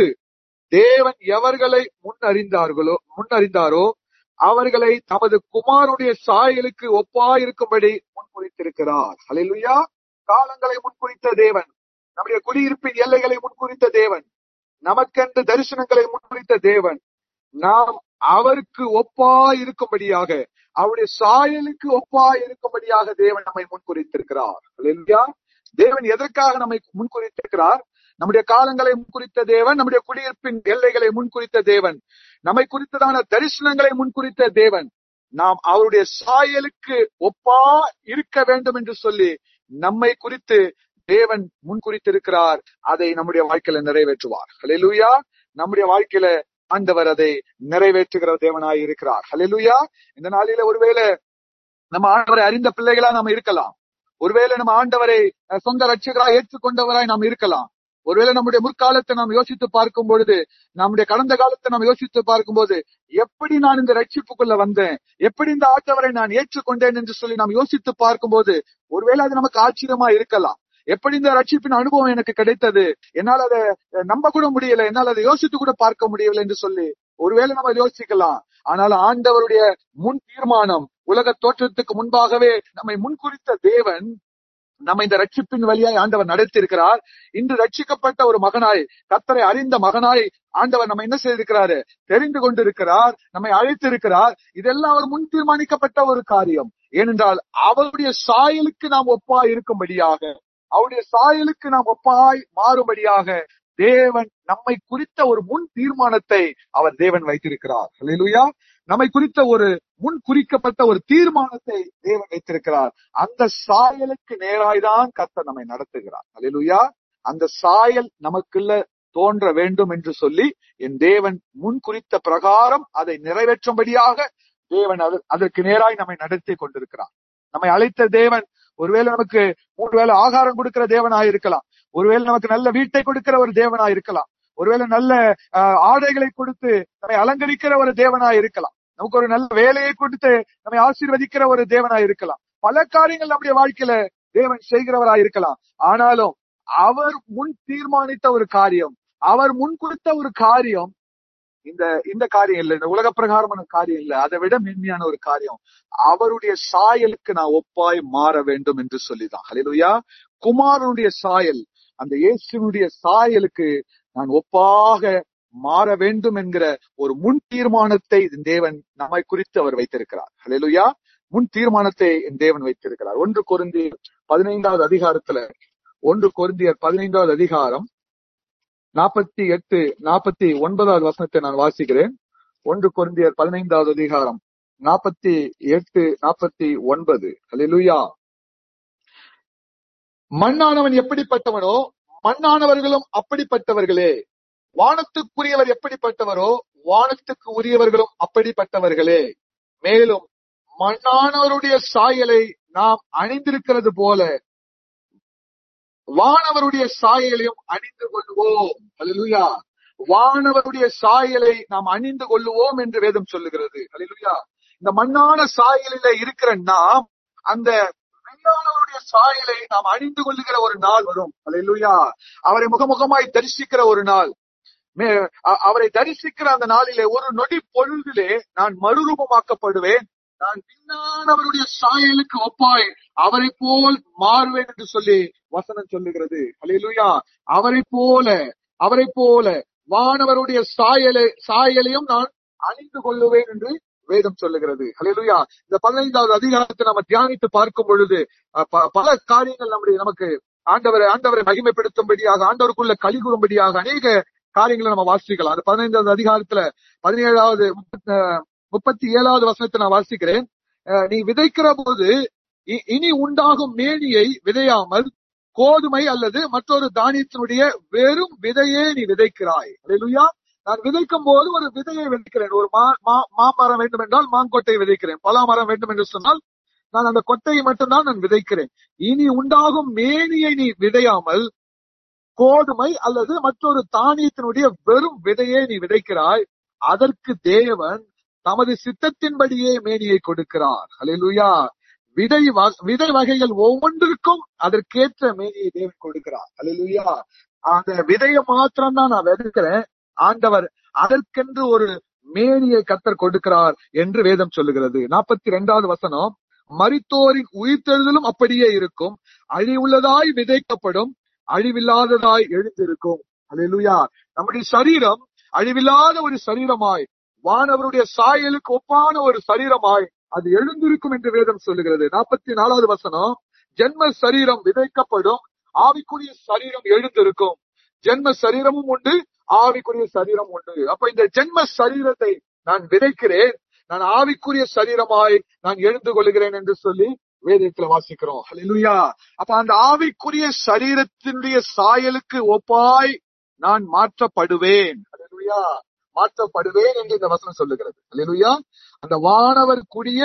S1: தேவன் எவர்களை முன் அறிந்தார்களோ முன் அறிந்தாரோ அவர்களை தமது குமாரனுடைய சாயலுக்கு ஒப்பாயிருக்கும்படி முன்குறித்திருக்கிறார். ஹல்லேலூயா. காலங்களை முன்குறித்த தேவன், நம்முடைய குடியிருப்பின் எல்லைகளை முன்குறித்த தேவன், நமக்கென்று தரிசனங்களை முன்குறித்த தேவன், நாம் அவருக்கு ஒப்பாய் இருக்கும்படியாக, அவருடைய சாயலுக்கு ஒப்பாய் இருக்கும்படியாக தேவன் நம்மை முன்குறித்திருக்கிறார். ஹல்லேலூயா. தேவன் எதற்காக நம்மை முன்குறித்திருக்கிறார்? நம்முடைய காலங்களை முன்குறித்த தேவன், நம்முடைய குடியிருப்பின் எல்லைகளை முன்குறித்த தேவன், நம்மை குறித்ததான தரிசனங்களை முன்குறித்த தேவன், நாம் அவருடைய சாயலுக்கு ஒப்பா இருக்க வேண்டும் என்று சொல்லி நம்மை குறித்து தேவன் முன்குறித்திருக்கிறார். அதை நம்முடைய வாழ்க்கையில நிறைவேற்றுவார். ஹல்லேலூயா. நம்முடைய வாழ்க்கையில ஆண்டவர் அதை நிறைவேற்றுகிற தேவனாய் இருக்கிறார். ஹல்லேலூயா. இந்த நாளில ஒருவேளை நம்ம ஆண்டவரை அறிந்த பிள்ளைகளா நாம் இருக்கலாம். ஒருவேளை நம்ம ஆண்டவரை சொந்த ரட்சகராய் ஏற்றுக்கொண்டவராய் நாம் இருக்கலாம். ஒருவேளை நம்முடைய முற்காலத்தை நாம் யோசித்து பார்க்கும் பொழுது, நம்முடைய கடந்த காலத்தை நாம் யோசித்து பார்க்கும் போது, எப்படி நான் இந்த ரட்சிப்புக்குள்ள வந்தேன், எப்படி இந்த ஆண்டவரை நான் ஏற்றுக்கொண்டேன் என்று சொல்லி நாம் யோசித்து பார்க்கும் போது, ஒருவேளை அது நமக்கு ஆச்சரியமா இருக்கலாம். எப்படி இந்த ரட்சிப்பின் அனுபவம் எனக்கு கிடைத்தது, என்னால் அதை நம்ப கூட முடியல, என்னால் அதை யோசித்து கூட பார்க்க முடியவில்லை என்று சொல்லி ஒருவேளை நம்ம யோசிக்கலாம். ஆனால் ஆண்டவருடைய முன் தீர்மானம், உலக தோற்றத்துக்கு முன்பாகவே நம்மை முன்குறித்த தேவன் நம்ம இந்த ரட்சிப்பின் வழியாய் ஆண்டவர் நடத்தி இருக்கிறார். இன்று ரட்சிக்கப்பட்ட ஒரு மகனாய், கர்த்தரை அறிந்த மகனாய் ஆண்டவர் நம்ம என்ன செய்திருக்கிறாரு, தெரிந்து கொண்டிருக்கிறார், நம்மை அழைத்திருக்கிறார். இதெல்லாம் அவர் முன் தீர்மானிக்கப்பட்ட ஒரு காரியம். ஏனென்றால் அவருடைய சாயலுக்கு நாம் ஒப்பாய் இருக்கும்படியாக, அவருடைய சாயலுக்கு நாம் ஒப்பாய் மாறும்படியாக தேவன் நம்மை குறித்த ஒரு முன் தீர்மானத்தை அவர் தேவன் வைத்திருக்கிறார். ஹல்லேலூயா. நம்மை குறித்த ஒரு முன் குறிக்கப்பட்ட ஒரு தீர்மானத்தை தேவன் வைத்திருக்கிறார். அந்த சாயலுக்கு நேராய்தான் கர்த்தர் நம்மை நடத்துகிறார். ஹல்லேலூயா. அந்த சாயல் நமக்குள்ள தோன்ற வேண்டும் என்று சொல்லி என் தேவன் முன் குறித்த பிரகாரம் அதை நிறைவேற்றும்படியாக தேவன் அதற்கு நேராய் நம்மை நடத்தி கொண்டிருக்கிறார். நம்மை அழைத்த தேவன் ஒருவேளை நமக்கு மூன்று வேளை ஆகாரம் கொடுக்கிற தேவனாய் இருக்கலாம். ஒருவேளை நமக்கு நல்ல வீட்டை கொடுக்கிற ஒரு தேவனாய் இருக்கலாம். ஒருவேளை நல்ல ஆடைகளை கொடுத்து நம்மை அலங்கரிக்கிற ஒரு தேவனாய் இருக்கலாம். நமக்கு ஒரு நல்ல வேலையை கொடுத்து நம்மை ஆசீர்வதிக்கிற ஒரு தேவனாய் இருக்கலாம். பல காரியங்கள் நம்முடைய வாழ்க்கையில தேவன் செய்கிறவராய் இருக்கலாம். ஆனாலும் அவர் முன் தீர்மானித்த ஒரு காரியம், அவர் முன் கொடுத்த ஒரு காரியம் இந்த இந்த காரியம் இல்லை, இந்த உலக பிரகாரமான காரியம் இல்லை, அதை விட மேன்மையான ஒரு காரியம். அவருடைய சாயலுக்கு நான் ஒப்பாய் மாற வேண்டும் என்று சொல்லிதான். ஹல்லேலூயா. குமாரனுடைய சாயல், அந்த இயேசுனுடைய சாயலுக்கு நான் ஒப்பாக மாற வேண்டும் என்கிற ஒரு முன் தீர்மானத்தை தேவன் நம்மை குறித்து அவர் வைத்திருக்கிறார். ஹல்லேலூயா. முன் தீர்மானத்தை என் தேவன் வைத்திருக்கிறார். ஒன்று கொரிந்தியர் பதினைந்தாவது அதிகாரத்துல, ஒன்று கொரிந்தியர் பதினைந்தாவது அதிகாரம் நாற்பத்தி எட்டு நாற்பத்தி ஒன்பதாவது வசனத்தை நான் வாசிக்கிறேன். ஒன்று கொரிந்தியர் பதினைந்தாவது அதிகாரம் நாற்பத்தி எட்டு நாற்பத்தி ஒன்பது. ஹல்லேலூயா. மண்ணானவன் எப்படிப்பட்டவனோ மண்ணானவர்களும் அப்படிப்பட்டவர்களே, வானத்துக்குரியவர் எப்படிப்பட்டவரோ வானத்துக்கு உரியவர்களும் அப்படிப்பட்டவர்களே, மேலும் மண்ணானவருடைய சாயலை நாம் அணிந்திருக்கிறது போல வானவருடைய சாயலையும் அணிந்து கொள்வோம். ஹல்லேலூயா. வானவருடைய சாயலை நாம் அணிந்து கொள்ளுவோம் என்று வேதம் சொல்லுகிறது. ஹல்லேலூயா. இந்த மண்ணான சாயலில இருக்கிற நாம் அந்த விண்ணானவருடைய சாயலை நாம் அணிந்து கொள்ளுகிற ஒரு நாள் வரும். ஹல்லேலூயா. அவரை முகமுகமாய் தரிசிக்கிற ஒரு நாள், அவரை தரிசிக்கிற அந்த நாளிலே ஒரு நொடி பொழுதிலே நான் மறுரூபமாக்கப்படுவேன், நான் விண்ணானவருடைய சாயலுக்கு ஒப்பாய் அவரை போல் மாறுவேன் என்று சொல்லி வசனம் சொல்லுகிறது. ஹல்லேலூயா. அவரை போல அவரை போல வானவருடைய சாயலை சாயலையும் நான் அணிந்து கொள்ளுவேன் என்று வேதம் சொல்லுகிறது. ஹல்லேலூயா. இந்த பதினைந்தாவது அதிகாரத்தை நம்ம தியானித்து பார்க்கும் பொழுது பல காரியங்கள் நம்முடைய நமக்கு ஆண்டவரை ஆண்டவரை மகிமைப்படுத்தும்படியாக, ஆண்டவருக்குள்ள களி கூறும்படியாக அநேக காரியங்களை நம்ம வாசிக்கலாம். அந்த பதினைந்தாவது அதிகாரத்துல பதினேழாவது முப்பத்தி ஏழாவது வசனத்தை நான் வாசிக்கிறேன். நீ விதைக்கிற போது இனி உண்டாகும் மேனியை விதையாமல் கோதுமை அல்லது மற்றொரு தானியத்தினுடைய வெறும் விதையே நீ விதைக்கிறாய். ஹல்லேலூயா. நான் விதைக்கும் போது ஒரு விதையை விதைக்கிறேன். ஒரு மா மா- மாமரம் வேண்டும் என்றால் மாங்கொட்டை விதைக்கிறேன். பலாமரம் வேண்டும் என்று சொன்னால் நான் அந்த கொட்டையை மட்டும்தான் நான் விதைக்கிறேன். இனி உண்டாகும் மேனியை நீ விதையாமல் கோதுமை அல்லது மற்றொரு தானியத்தினுடைய வெறும் விதையை நீ விதைக்கிறாய். அதற்கு தேவன் தமது சித்தத்தின்படியே மேனியை கொடுக்கிறார். ஹல்லேலூயா. விதை வ- விதை வகைகள் ஒவ்வொன்றிற்கும் அதற்கேற்ற மேனியை தேவன் கொடுக்கிறார். ஹல்லேலூயா. அந்த விதையை மாத்திரம் தான் நான் விதைக்கிறேன். ஆண்டவர் அதற்கென்று ஒரு மேனியை கர்த்தர் கொடுக்கிறார் என்று வேதம் சொல்லுகிறது. நாற்பத்தி இரண்டாவது வசனம், மரித்தோரின் உயிர்த்தெழுதலும் அப்படியே இருக்கும். அழிவுள்ளதாய் விதைக்கப்படும், அழிவில்லாததாய் எழுந்திருக்கும். ஹல்லேலூயா. நம்முடைய சரீரம் அழிவில்லாத ஒரு சரீரமாய், வானவருடைய சாயலுக்கு ஒப்பான ஒரு சரீரமாய் அது எழுந்திருக்கும் என்று வேதம் சொல்லுகிறது. நாற்பத்தி நாலாவது வசனம், ஜென்ம சரீரம் விதைக்கப்படும், ஆவிக்குரிய சரீரம் எழுந்திருக்கும். ஜென்ம சரீரமும் உண்டு, ஆவிக்குரிய சரீரம் உண்டு. அப்ப இந்த ஜென்ம சரீரத்தை நான் விதைக்கிறேன், நான் ஆவிக்குரிய சரீரமாய் நான் எழுந்து கொள்கிறேன் என்று சொல்லி வேதத்துல வாசிக்கிறோம். ஹல்லேலூயா. அப்ப அந்த ஆவிக்குரிய சரீரத்தினுடைய சாயலுக்கு ஒப்பாய் நான் மாற்றப்படுவேன். ஹல்லேலூயா. மாற்றப்படுவேன் என்று இந்த வசனம் சொல்லுகிறது. ஹல்லேலூயா. அந்த வானவருக்குரிய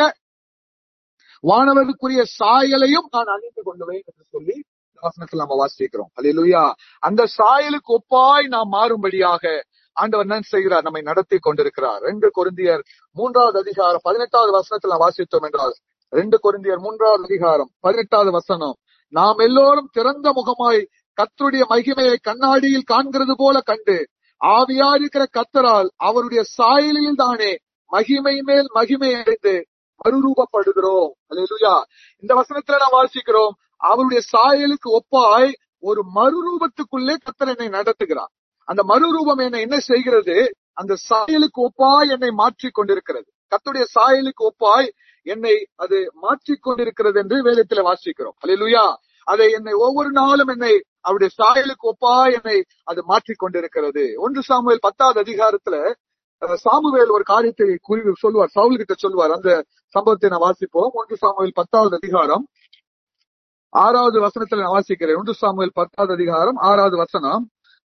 S1: வானவருக்குரிய சாயலையும் நான் அணிந்து கொள்ளுவேன் என்று சொல்லி இந்த வசனத்தில் நம்ம வாசிக்கிறோம். ஹல்லேலூயா. அந்த சாயலுக்கு ஒப்பாய் நாம் மாறும்படியாக ஆண்டவர் என்ன செய்கிறார்? நம்மை நடத்தி கொண்டிருக்கிறார். ரெண்டு கொரிந்தியர் மூன்றாவது அதிகாரம் பதினெட்டாவது வசனத்தில் நாம் வாசித்தோம் என்றால், ரெண்டு கொரிந்தியர் மூன்றாவது அதிகாரம் பதினெட்டாவது வசனம், நாம் எல்லோரும் திறந்த முகமாய் கர்த்தருடைய மகிமையை கண்ணாடியில் காண்கிறது போல கண்டு ஆவியா இருக்கிற கர்த்தரால் அவருடைய சாயலில் தானே மகிமை மேல் மகிமை அடைந்து மறுரூபப்படுகிறோம். அல்லேலூயா. இந்த வசனத்துல நாம் வாசிக்கிறோம், அவருடைய சாயலுக்கு ஒப்பாய் ஒரு மறுரூபத்துக்குள்ளே கர்த்தர் என்னை நடத்துகிறார். அந்த மறுரூபம் என்னை என்ன செய்கிறது? அந்த சாயலுக்கு ஒப்பாய் என்னை மாற்றிக் கொண்டிருக்கிறது. கர்த்தருடைய சாயலுக்கு ஒப்பாய் என்னை அது மாற்றிக் கொண்டிருக்கிறது என்று வேதத்துல வாசிக்கிறோம். அல்லேலூயா. அதை என்னை ஒவ்வொரு நாளும் என்னை அவருடைய சாயலுக்கு ஒப்பாய் என்னை அது மாற்றிக் கொண்டிருக்கிறது. ஒன்று சாமுவேல் பத்தாவது அதிகாரத்துல அஹ், சாமுவேல் ஒரு காரியத்தை குறி சொல்லுவார், சவுல் கிட்ட சொல்லுவார். அந்த சம்பவத்தை நான் வாசிப்போம். ஒன்று சாமுவேல் பத்தாவது அதிகாரம் ஆறாவது வசனத்துல நான் வாசிக்கிறேன். ஒன்று சாமுவேல் பத்தாவது அதிகாரம் ஆறாவது வசனம்.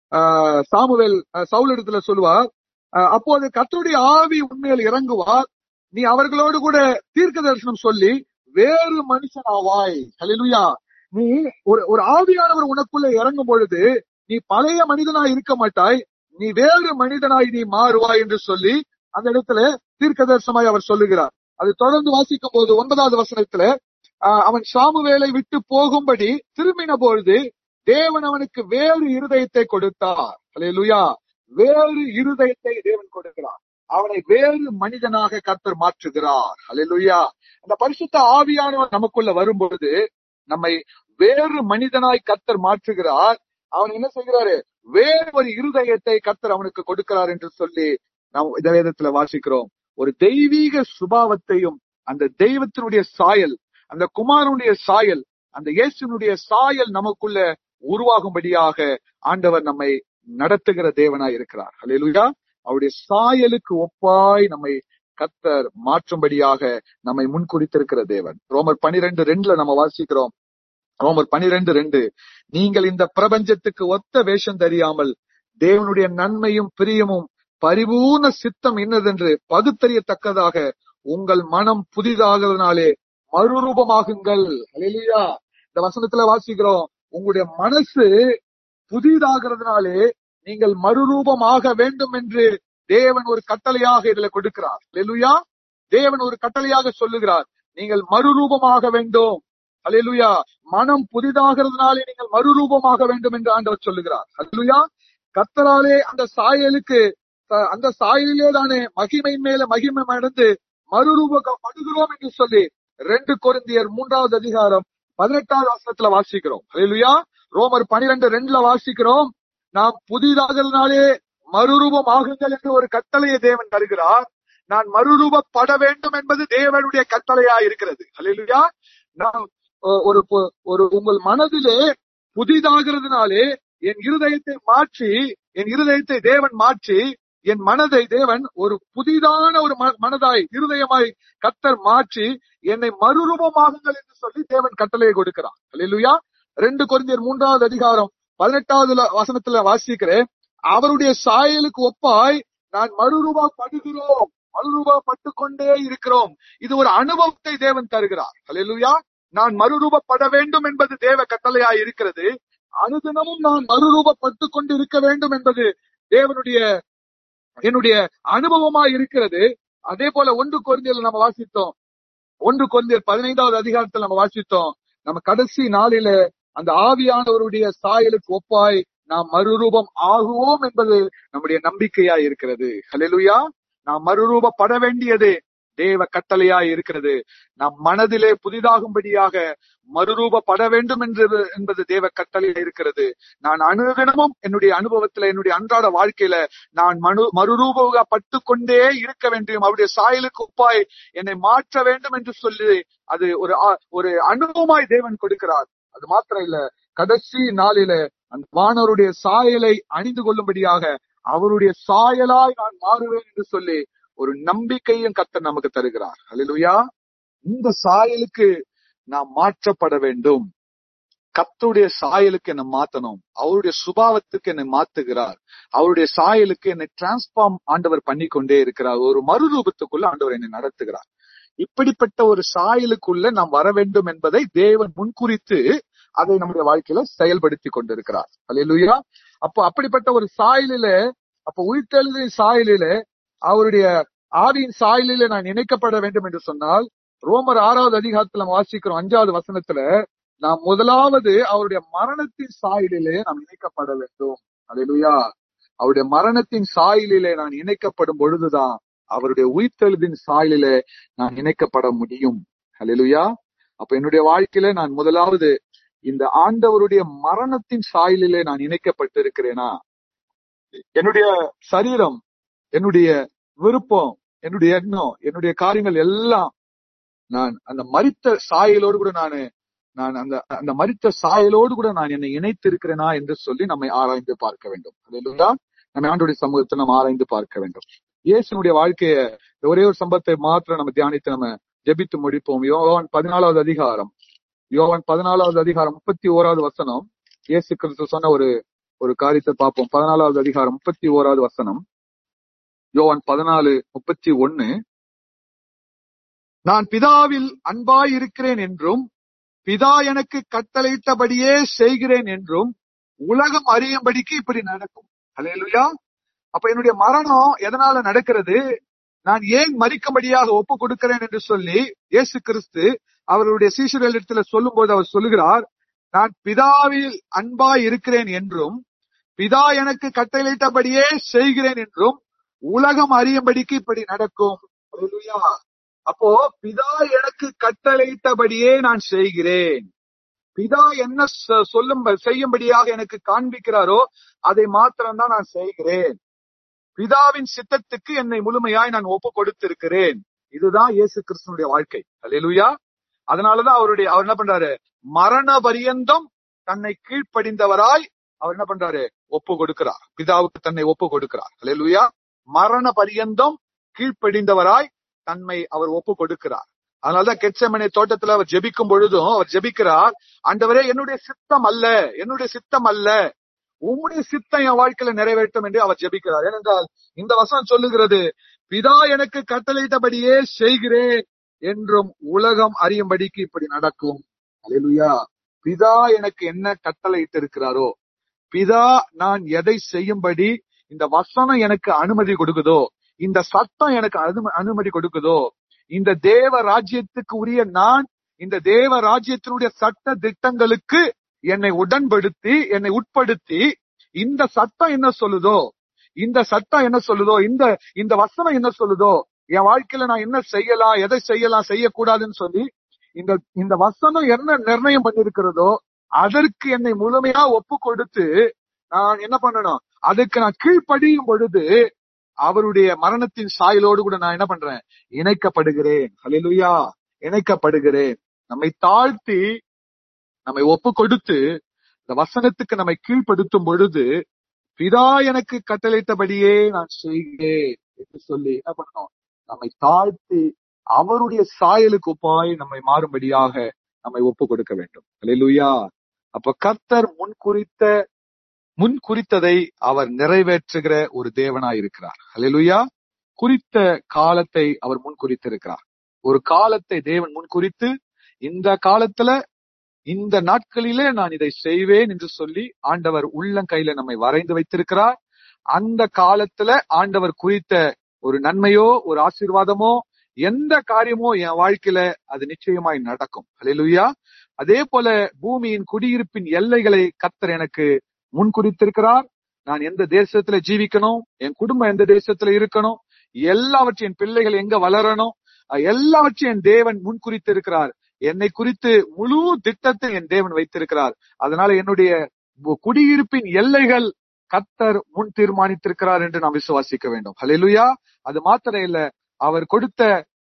S1: ஆஹ் சாமுவேல் அஹ், சவுல் இடத்துல சொல்லுவார், அஹ், அப்போது கர்த்தருடைய ஆவி உண்மையில் இறங்குவார், நீ அவர்களோடு கூட தீர்க்க தரிசனம் சொல்லி வேறு மனுஷனாவாய். ஹல்லேலூயா. நீ ஒரு ஒரு ஆவியானவர் உனக்குள்ள இறங்கும் பொழுது நீ பழைய மனிதனாய் இருக்க மாட்டாய், நீ வேறு மனிதனாய் நீ மாறுவாய் என்று சொல்லி அந்த இடத்துல தீர்க்க தரிசனமாய் அவர் சொல்லுகிறார். அது தொடர்ந்து வாசிக்கும் போது ஒன்பதாவது வசனத்துல, ஆஹ் அவன் சாமுவேலை விட்டு போகும்படி திரும்பின பொழுது தேவன் அவனுக்கு வேறு இருதயத்தை கொடுத்தார். ஹல்லேலூயா. வேறு இருதயத்தை தேவன் கொடுக்கிறார். அவனை வேறு மனிதனாக கர்த்தர் மாற்றுகிறார். ஹல்லேலூயா. அந்த பரிசுத்த ஆவியானவர் நமக்குள்ள வரும்பொழுது நம்மை வேறு மனிதனாய் கர்த்தர் மாற்றுகிறார். அவன் என்ன செய்கிறாரு? வேறு ஒரு இருதயத்தை கர்த்தர் அவனுக்கு கொடுக்கிறார் என்று சொல்லி நாம் இந்த வேதத்துல வாசிக்கிறோம். ஒரு தெய்வீக சுபாவத்தையும் அந்த தெய்வத்தினுடைய சாயல், அந்த குமாரனுடைய சாயல், அந்த இயேசுனுடைய சாயல் நமக்குள்ள உருவாகும்படியாக ஆண்டவர் நம்மை நடத்துகிற தேவனாய் இருக்கிறார். ஹல்லேலூயா. அவருடைய சாயலுக்கு ஒப்பாய் நம்மை கர்த்தர் மாற்றும்படியாக நம்மை முன்குறித்திருக்கிற தேவன். ரோமர் பனிரெண்டு ரெண்டுல நம்ம வாசிக்கிறோம். ரோமர் பனிரெண்டு ரெண்டு, நீங்கள் இந்த பிரபஞ்சத்துக்கு ஒத்த வேஷம் தெரியாமல் தேவனுடைய நன்மையும் பிரியமும் பரிபூர்ண சித்தம் இன்னதென்று பகுத்தறியத்தக்கதாக உங்கள் மனம் புதிதாகிறதுனாலே மறுரூபமாகுங்கள். ஹல்லேலூயா. இந்த வசனத்துல வாசிக்கிறோம், உங்களுடைய மனசு புதிதாகிறதுனாலே நீங்கள் மறுரூபமாக வேண்டும் என்று தேவன் ஒரு கட்டளையாக இதுல கொடுக்கிறார். ஹல்லேலூயா. தேவன் ஒரு கட்டளையாக சொல்லுகிறார், நீங்கள் மறுரூபமாக வேண்டும். ஹல்லேலூயா. மனம் புதிதாகிறதுனாலே நீங்கள் மறுரூபமாக வேண்டும் என்று ஆண்டவர் சொல்லுகிறார். ஹல்லேலூயா. கர்த்தராலே அந்த சாயலுக்கு அஹ், அந்த சாயலிலே தானே மகிமை மேல மகிமை அடைந்து மறுரூபப்படுகிறோம் என்று சொல்லி ரெண்டு கொரிந்தியர் மூன்றாவது அதிகாரம் பதினெட்டாவது வசனத்துல வாசிக்கிறோம். ஹல்லேலூயா. ரோமர் பனிரெண்டு ரெண்டுல வாசிக்கிறோம், நாம் புதிதாகிறதுனாலே மறுரூபம் ஆகுங்கள் என்று ஒரு கட்டளையை தேவன் தருகிறார். நான் மறுரூபப்பட வேண்டும் என்பது தேவனுடைய கட்டளையா இருக்கிறது. ஹல்லேலூயா. நான் அஹ், ஒரு பு- ஒரு உங்கள் மனதிலே புதிதாகிறதுனாலே என் இருதயத்தை மாற்றி என் இருதயத்தை தேவன் மாற்றி என் மனதை தேவன் ஒரு புதிதான ஒரு ம- மனதாய் இருதயமாய் கர்த்தர் மாற்றி என்னை மறுரூபமாகுங்கள் என்று சொல்லி தேவன் கட்டளையை கொடுக்கிறார். ஹல்லேலூயா. ரெண்டு கொரிந்தியர் மூன்றாவது அதிகாரம் பதினெட்டாவது வசனத்துல வாசிக்கிறேன், அவருடைய சாயலுக்கு ஒப்பாய் நான் மறுரூபப்படுகிறோம், மறுரூபப்பட்டு கொண்டே இருக்கிறோம். இது ஒரு அனுபவத்தை தேவன் தருகிறார். ஹல்லேலூயா. நான் மறுரூபப்பட வேண்டும் என்பது தேவ கட்டளையாய் இருக்கிறது. அனுதினமும் நான் மறுரூபப்பட்டு கொண்டு இருக்க வேண்டும் என்பது தேவனுடைய என்னுடைய அனுபவமாய் இருக்கிறது. அதே போல ஒன்று கொரிந்தியர் நம்ம வாசித்தோம், ஒன்று கொரிந்தியர் பதினைந்தாவது அதிகாரத்தில் நம்ம வாசித்தோம், நம்ம கடைசி நாளில அந்த ஆவியானவருடைய சாயலுக்கு ஒப்பாய் நாம் மறுரூபம் ஆகுவோம் என்பது நம்முடைய நம்பிக்கையாய் இருக்கிறது. ஹல்லேலூயா. நாம் மறுரூபப்பட வேண்டியது தேவ கட்டளையாய் இருக்கிறது. நம் மனதிலே புதிதாகும்படியாக மறுரூபப்பட வேண்டும் என்று என்பது தேவ கட்டளையாய் இருக்கிறது. நான் அனுதினமும் என்னுடைய அனுபவத்துல, என்னுடைய அன்றாட வாழ்க்கையில நான் மனு மறுரூபப்பட்டு கொண்டே இருக்க வேண்டும், அவருடைய சாயலுக்கு ஒப்பாய் என்னை மாற்ற வேண்டும் என்று சொல்லி அது ஒரு ஒரு அனுபவமாய் தேவன் கொடுக்கிறார். அது மாத்திரம் இல்ல, கடைசி நாளில அந்த வானவருடைய சாயலை அணிந்து கொள்ளும்படியாக அவருடைய சாயலாய் நான் மாறுவேன் என்று சொல்லி ஒரு நம்பிக்கையும் கர்த்தர் நமக்கு தருகிறார். ஹல்லேலூயா. இந்த சாயலுக்கு நாம் மாற்றப்பட வேண்டும். கர்த்தருடைய சாயலுக்கு என்னை மாத்தணும், அவருடைய சுபாவத்துக்கு என்னை மாத்துகிறார், அவருடைய சாயலுக்கு என்னை டிரான்ஸ்பார்ம் ஆண்டவர் பண்ணி கொண்டே இருக்கிறார். ஒரு மறுரூபத்துக்குள்ள ஆண்டவர் என்னை நடத்துகிறார். இப்படிப்பட்ட ஒரு சாயலுக்குள்ள நாம் வர வேண்டும் என்பதை தேவன் முன்குறித்து அதை நம்முடைய வாழ்க்கையில செயல்படுத்தி கொண்டிருக்கிறார். ஹல்லேலூயா. அப்போ அப்படிப்பட்ட ஒரு சாயலில, அப்ப உயிர்த்தெழுதலின் சாயலில, அவருடைய ஆவியின் சாயலில நான் இணைக்கப்பட வேண்டும் என்று சொன்னால், ரோமர் ஆறாவது அதிகாரத்துல நம்ம வாசிக்கிறோம் அஞ்சாவது வசனத்துல, நாம் முதலாவது அவருடைய மரணத்தின் சாயலிலே நாம் இணைக்கப்பட வேண்டும். ஹல்லேலூயா. அவருடைய மரணத்தின் சாயலிலே நான் இணைக்கப்படும் பொழுதுதான் அவருடைய உயிர்த்தெழுதின் சாயலிலே நான் இணைக்கப்பட முடியும். ஹல்லேலூயா. அப்ப என்னுடைய வாழ்க்கையில நான் முதலாவது இந்த ஆண்டவருடைய மரணத்தின் சாயலிலே நான் இணைக்கப்பட்டிருக்கிறேனா? என்னுடைய சரீரம், என்னுடைய விருப்பம், என்னுடைய எண்ணம், என்னுடைய காரியங்கள் எல்லாம் நான் அந்த மரித்த சாயலோடு கூட நானு நான் அந்த அந்த மரித்த சாயலோடு கூட நான் என்னை இணைத்து இருக்கிறேனா என்று சொல்லி நம்மை ஆராய்ந்து பார்க்க வேண்டும். ஹல்லேலூயா. நம்ம ஆண்டவருடைய சமூகத்தை நம்ம ஆராய்ந்து பார்க்க வேண்டும். இயேசுனுடைய வாழ்க்கைய ஒரே ஒரு சம்பவத்தை மாத்திரம் நம்ம தியானித்து நம்ம ஜெபித்து முடிப்போம். யோவான் பதினாலாவது அதிகாரம், யோவான் பதினாலாவது அதிகாரம் முப்பத்தி ஓராவது வசனம், இயேசு கிறிஸ்து சொன்ன ஒரு ஒரு காரியத்தை பார்ப்போம். பதினாலாவது அதிகாரம் முப்பத்தி ஓராவது வசனம், யோவான் பதினாலு முப்பத்தி ஒன்னு. நான் பிதாவில் அன்பாய் இருக்கிறேன் என்றும் பிதா எனக்கு கட்டளையிட்டபடியே செய்கிறேன் என்றும் உலகம் அறியும்படிக்கு இப்படி நடக்கும். ஹல்லேலூயா. அப்ப என்னுடைய மரணம் எதனால நடக்கிறது? நான் ஏன் மரிக்கும்படியாக ஒப்பு கொடுக்கிறேன் என்று சொல்லி இயேசு கிறிஸ்து அவருடைய சீஷர்களிடத்துல சொல்லும் போது அவர் சொல்லுகிறார், நான் பிதாவில் அன்பாய் இருக்கிறேன் என்றும் பிதா எனக்கு கட்டளையிட்டபடியே செய்கிறேன் என்றும் உலகம் அறியும்படிக்கு இப்படி நடக்கும். ஹல்லேலூயா. அப்போ பிதா எனக்கு கட்டளையிட்டபடியே நான் செய்கிறேன். பிதா என்ன சொல்லும் செய்யும்படியாக எனக்கு காண்பிக்கிறாரோ அதை மாத்திரம்தான் நான் செய்கிறேன். பிதாவின் சித்தத்துக்கு என்னை முழுமையாய் நான் ஒப்பு கொடுத்திருக்கிறேன். இதுதான் இயேசு கிறிஸ்துனுடைய வாழ்க்கை. ஹல்லேலூயா. அதனாலதான் அவருடைய அவர் என்ன பண்றாரு? மரண பரியந்தம் தன்னை கீழ்ப்படிந்தவராய் அவர் என்ன பண்றாரு? ஒப்பு கொடுக்கிறார். பிதாவுக்கு தன்னை ஒப்பு கொடுக்கிறார். ஹல்லேலூயா. மரண பரியந்தம் கீழ்ப்படிந்தவராய் தன்மை அவர் ஒப்பு கொடுக்கிறார். அதனாலதான் கெத்செமனே தோட்டத்துல அவர் ஜெபிக்கும் பொழுதும் அவர் ஜெபிக்கிறார், ஆண்டவரே என்னுடைய சித்தம் அல்ல, என்னுடைய சித்தம் அல்ல, உம்முடைய சித்தம் என் வாழ்க்கையில நிறைவேற்றும் என்று அவர் ஜெபிக்கிறார். ஏனென்றால் இந்த வசனம் சொல்லுகிறது, பிதா எனக்கு கட்டளையிட்டபடியே செய்கிறேன் என்றும் உலகம் அறியும்படிக்கு இப்படி நடக்கும். ஹல்லேலூயா. பிதா எனக்கு என்ன கட்டளையிட்டு இருக்கிறாரோ, பிதா நான் எதை செய்யும்படி இந்த வசனம் எனக்கு அனுமதி கொடுக்குதோ, இந்த சட்டம் எனக்கு அனுமதி கொடுக்குதோ, இந்த தேவ ராஜ்யத்துக்கு உரிய நான் இந்த தேவ ராஜ்யத்தினுடைய சட்ட திட்டங்களுக்கு என்னை உடன்படுத்தி என்னை உட்படுத்தி இந்த சட்டம் என்ன சொல்லுதோ, இந்த சட்டம் என்ன சொல்லுதோ, இந்த இந்த வசனம் என்ன சொல்லுதோ, என் வாழ்க்கையில நான் என்ன செய்யலாம், எதை செய்யலாம், செய்யக்கூடாதுன்னு சொல்லி இந்த இந்த வசனம் என்ன நிர்ணயம் பண்ணிருக்கிறதோ அதற்கு என்னை முழுமையா ஒப்பு கொடுத்து நான் என்ன பண்ணணும், அதுக்கு நான் கீழ்ப்படியும் பொழுது அவருடைய மரணத்தின் சாயலோடு கூட நான் என்ன பண்றேன்? இணைக்கப்படுகிறேன். ஹல்லேலூயா. இணைக்கப்படுகிறேன். நம்மை தாழ்த்தி நம்மை ஒப்பு கொடுத்து இந்த வசனத்துக்கு நம்மை கீழ்ப்படுத்தும் பொழுது பிதா எனக்கு கட்டளையிட்டபடியே நான் செய்கிறேன் என்று சொல்லி என்ன பண்ணணும்? நம்மை தாழ்த்தி அவருடைய சாயலுக்கு ஒப்பாய் நம்மை மாறும்படியாக நம்மை ஒப்பு கொடுக்க வேண்டும். ஹல்லேலூயா. அப்ப கர்த்தர் முன்குறித்த முன் குறித்ததை அவர் நிறைவேற்றுகிற ஒரு தேவனாய் இருக்கிறார். அல்லேலூயா. குறித்த காலத்தை அவர் முன் குறித்திருக்கிறார். ஒரு காலத்தை தேவன் முன் குறித்து, இந்த காலத்துல இந்த நாட்களிலே நான் இதை செய்வேன் என்று சொல்லி ஆண்டவர் உள்ளங்கையில நம்மை வரைந்து வைத்திருக்கிறார். அந்த காலத்துல ஆண்டவர் குறித்த ஒரு நன்மையோ ஒரு ஆசீர்வாதமோ எந்த காரியமோ என் வாழ்க்கையில அது நிச்சயமாய் நடக்கும். அல்லேலூயா. அதே போல பூமியின் குடியிருப்பின் எல்லைகளை கர்த்தர் எனக்கு முன் குறித்திருக்கிறார். நான் எந்த தேசத்துல ஜீவிக்கணும், என் குடும்பம் எந்த தேசத்துல இருக்கணும், எல்லாவற்றையும் என் பிள்ளைகள் எங்க வளரணும், எல்லாவற்றையும் என் தேவன் முன் குறித்திருக்கிறார். என்னை குறித்து முழு திட்டத்தை என் தேவன் வைத்திருக்கிறார். அதனால என்னுடைய குடியிருப்பின் எல்லைகள் கர்த்தர் முன் தீர்மானித்திருக்கிறார் என்று நாம் விசுவாசிக்க வேண்டும். ஹல்லேலூயா. அது மாத்திரம் இல்ல, அவர் கொடுத்த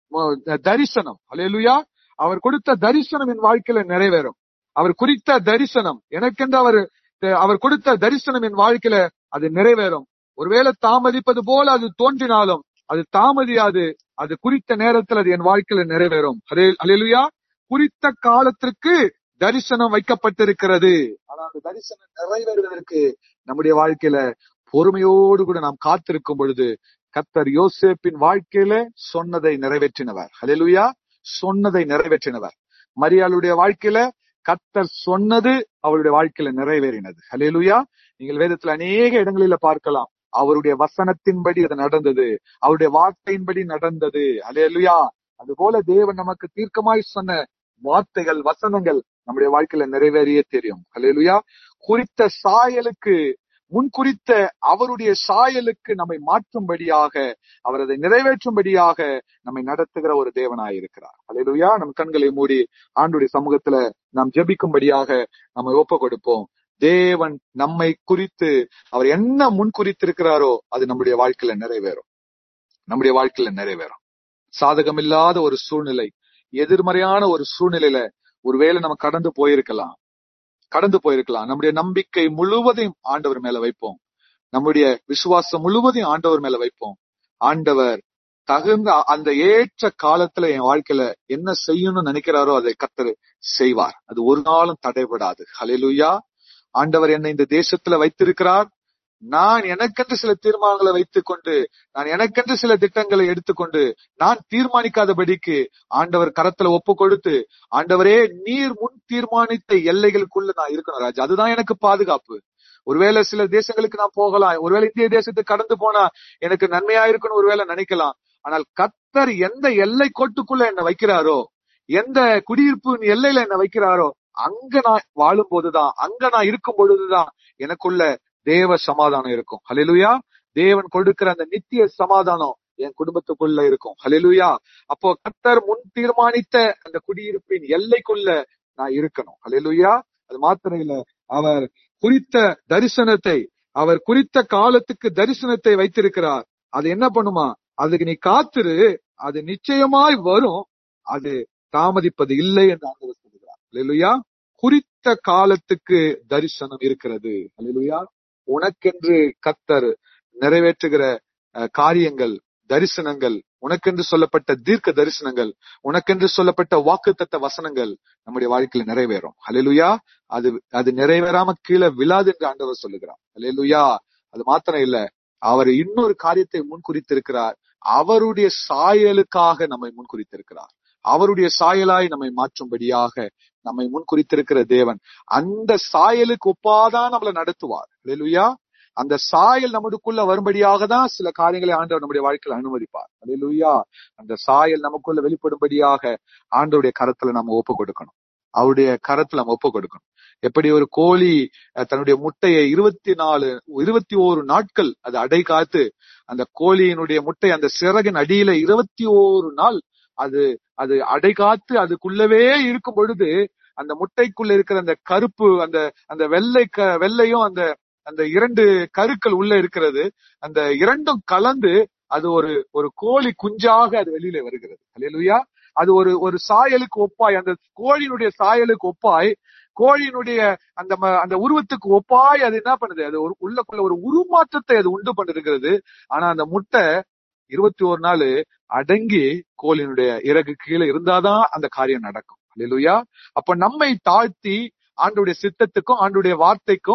S1: தரிசனம், ஹல்லேலூயா, அவர் கொடுத்த தரிசனம் என் வாழ்க்கையில நிறைவேறும். அவர் குறித்த தரிசனம் எனக்கென்று அவர் அவர் கொடுத்த தரிசனம் என் வாழ்க்கையில அது நிறைவேறும். ஒருவேளை தாமதிப்பது போல அது தோன்றினாலும் அது தாமதியாது. அது குறித்த நேரத்தில் அது என் வாழ்க்கையில நிறைவேறும். ஹல்லேலூயா. குறித்த காலத்திற்கு தரிசனம் வைக்கப்பட்டிருக்கிறது. ஆனா அந்த தரிசனம் நிறைவேறுவதற்கு நம்முடைய வாழ்க்கையில பொறுமையோடு கூட நாம் காத்திருக்கும் பொழுது கர்த்தர் யோசேப்பின் வாழ்க்கையில சொன்னதை நிறைவேற்றினவர். ஹல்லேலூயா. சொன்னதை நிறைவேற்றினவர். மரியாளுடைய வாழ்க்கையில கர்த்தர் சொன்னது அவருடைய வாழ்க்கையில நிறைவேறினது. ஹல்லேலூயா. நீங்கள் வேதத்துல அநேக இடங்களில பார்க்கலாம், அவருடைய வசனத்தின்படி அது நடந்தது, அவருடைய வார்த்தையின்படி நடந்தது. ஹல்லேலூயா. அதுபோல தேவன் நமக்கு தீர்க்கமாய் சொன்ன வார்த்தைகள், வசனங்கள் நம்முடைய வாழ்க்கையில நிறைவேறியே தெரியும். ஹல்லேலூயா. குறித்த சாயலுக்கு முன் குறித்த அவருடைய சாயலுக்கு நம்மை மாற்றும்படியாக, அவர் அதை நிறைவேற்றும்படியாக நம்மை நடத்துகிற ஒரு தேவனாயிருக்கிறார். ஹல்லேலூயா. நம் கண்களை மூடி ஆண்டுடைய சமூகத்துல நாம் ஜெபிக்கும்படியாக நம்மை ஒப்பு கொடுப்போம். தேவன் நம்மை குறித்து அவர் என்ன முன் குறித்திருக்கிறாரோ அது நம்முடைய வாழ்க்கையில நிறைவேறும். நம்முடைய வாழ்க்கையில நிறைவேறும். சாதகமில்லாத ஒரு சூழ்நிலை, எதிர்மறையான ஒரு சூழ்நிலையில ஒருவேளை நம்ம கடந்து போயிருக்கலாம் கடந்து போயிருக்கலாம் நம்முடைய நம்பிக்கை முழுவதையும் ஆண்டவர் மேல வைப்போம். நம்முடைய விசுவாசம் முழுவதையும் ஆண்டவர் மேல வைப்போம். ஆண்டவர் தகுந்த அந்த ஏற்ற காலத்துல என் வாழ்க்கையில என்ன செய்யணும்னு நினைக்கிறாரோ அதை கர்த்தர் செய்வார். அது ஒரு நாளும் தடைபடாது. ஹல்லேலூயா. ஆண்டவர் என்னை இந்த தேசத்துல வைத்திருக்கிறார். நான் எனக்கென்று சில தீர்மானங்களை வைத்துக் கொண்டு, நான் எனக்கென்று சில திட்டங்களை எடுத்துக்கொண்டு நான் தீர்மானிக்காதபடிக்கு ஆண்டவர் கரத்துல ஒப்பு கொடுத்து, ஆண்டவரே நீர் முன் தீர்மானித்த எல்லைகளுக்குள்ள நான் இருக்கணும் ராஜா, அதுதான் எனக்கு பாதுகாப்பு. ஒருவேளை சில தேசங்களுக்கு நான் போகலாம், ஒருவேளை இந்திய தேசத்துக்கு கடந்து போனா எனக்கு நன்மையா இருக்குன்னு ஒருவேளை நினைக்கலாம். ஆனால் கர்த்தர் எந்த எல்லை கோட்டுக்குள்ள என்ன வைக்கிறாரோ, எந்த குடியிருப்பு எல்லையில என்ன வைக்கிறாரோ, அங்க நான் வாழும் போதுதான், அங்க நான் இருக்கும் பொழுதுதான் எனக்குள்ள தேவ சமாதானம் இருக்கும். ஹல்லேலூயா. தேவன் கொடுக்கிற அந்த நித்திய சமாதானம் என் குடும்பத்துக்குள்ள இருக்கும். ஹல்லேலூயா. அப்போ கர்த்தர் முன் தீர்மானித்த அந்த குடியிருப்பின் எல்லைக்குள்ள நான் இருக்கணும். ஹல்லேலூயா. அது மாத்திரம் இல்ல, அவர் குறித்த தரிசனத்தை, அவர் குறித்த காலத்துக்கு தரிசனத்தை வைத்திருக்கிறார். அது என்ன பண்ணுமா, அதுக்கு நீ காத்திரு, அது நிச்சயமாய் வரும், அது தாமதிப்பது இல்லை என்று ஆண்டவர் சொல்கிறார். ஹல்லேலூயா. குறித்த காலத்துக்கு தரிசனம் இருக்கிறது. ஹல்லேலூயா. உனக்கென்று கர்த்தர் நிறைவேற்றுகிற காரியங்கள், தரிசனங்கள், உனக்கென்று சொல்லப்பட்ட தீர்க்க தரிசனங்கள், உனக்கென்று சொல்லப்பட்ட வாக்குத்தத்த வசனங்கள் நம்முடைய வாழ்க்கையில நிறைவேறும். ஹல்லேலூயா. அது அது நிறைவேறாம கீழே விழாது என்று ஆண்டவர் சொல்லுகிறார். ஹல்லேலூயா. அது மாத்திரம் இல்ல, அவர் இன்னொரு காரியத்தை முன்குறித்திருக்கிறார். அவருடைய சாயலுக்காக நம்மை முன்குறித்திருக்கிறார். அவருடைய சாயலாய் நம்மை மாற்றும்படியாக நம்மை முன்குறித்திருக்கிற தேவன் அந்த சாயலுக்கு ஒப்பாதான் நம்மளை நடத்துவார். ஹல்லேலூயா. அந்த சாயல் நமக்குள்ள வரும்படியாக தான் சில காரியங்களை ஆண்டவர் நம்முடைய வாழ்க்கையில அனுமதிப்பார். ஹல்லேலூயா. அந்த சாயல் நமக்குள்ள வெளிப்படும்படியாக ஆண்டவருடைய கரத்துல நம்ம ஒப்பு கொடுக்கணும். அவருடைய கரத்துல நம்ம ஒப்பு கொடுக்கணும். எப்படி ஒரு கோழி தன்னுடைய முட்டையை இருபத்தி நாலு இருபத்தி ஓரு நாட்கள் அது அடை காத்து, அந்த கோழியினுடைய முட்டை அந்த சிறகின் அடியில இருபத்தி ஓரு நாள் அது அது அடை காத்து அதுக்குள்ளவே இருக்கும் பொழுது, அந்த முட்டைக்குள்ள இருக்கிற அந்த கருப்பு, அந்த அந்த வெள்ளை க வெள்ளையும் அந்த அந்த இரண்டு கருக்கள் உள்ள இருக்கிறது, அந்த இரண்டும் கலந்து அது ஒரு ஒரு கோழி குஞ்சாக அது வெளியில வருகிறது. ஹல்லேலூயா. அது ஒரு ஒரு சாயலுக்கு ஒப்பாய், அந்த கோழியினுடைய சாயலுக்கு ஒப்பாய், கோழியினுடைய அந்த அந்த உருவத்துக்கு ஒப்பாய் அது என்ன பண்ணுது, அது ஒரு உள்ளக்குள்ள ஒரு உருமாற்றத்தை அது உண்டு பண்ணிருக்கிறது. ஆனா அந்த முட்டை இருபத்தி ஒரு நாள் அடங்கி கோழியினுடைய இறகு கீழே இருந்தாதான் அந்த காரியம் நடக்கும். ஹல்லேலூயா. அப்ப நம்மை தாழ்த்தி ஆண்டவருடைய சித்தத்துக்கும் ஆண்டவருடைய வார்த்தைக்கும்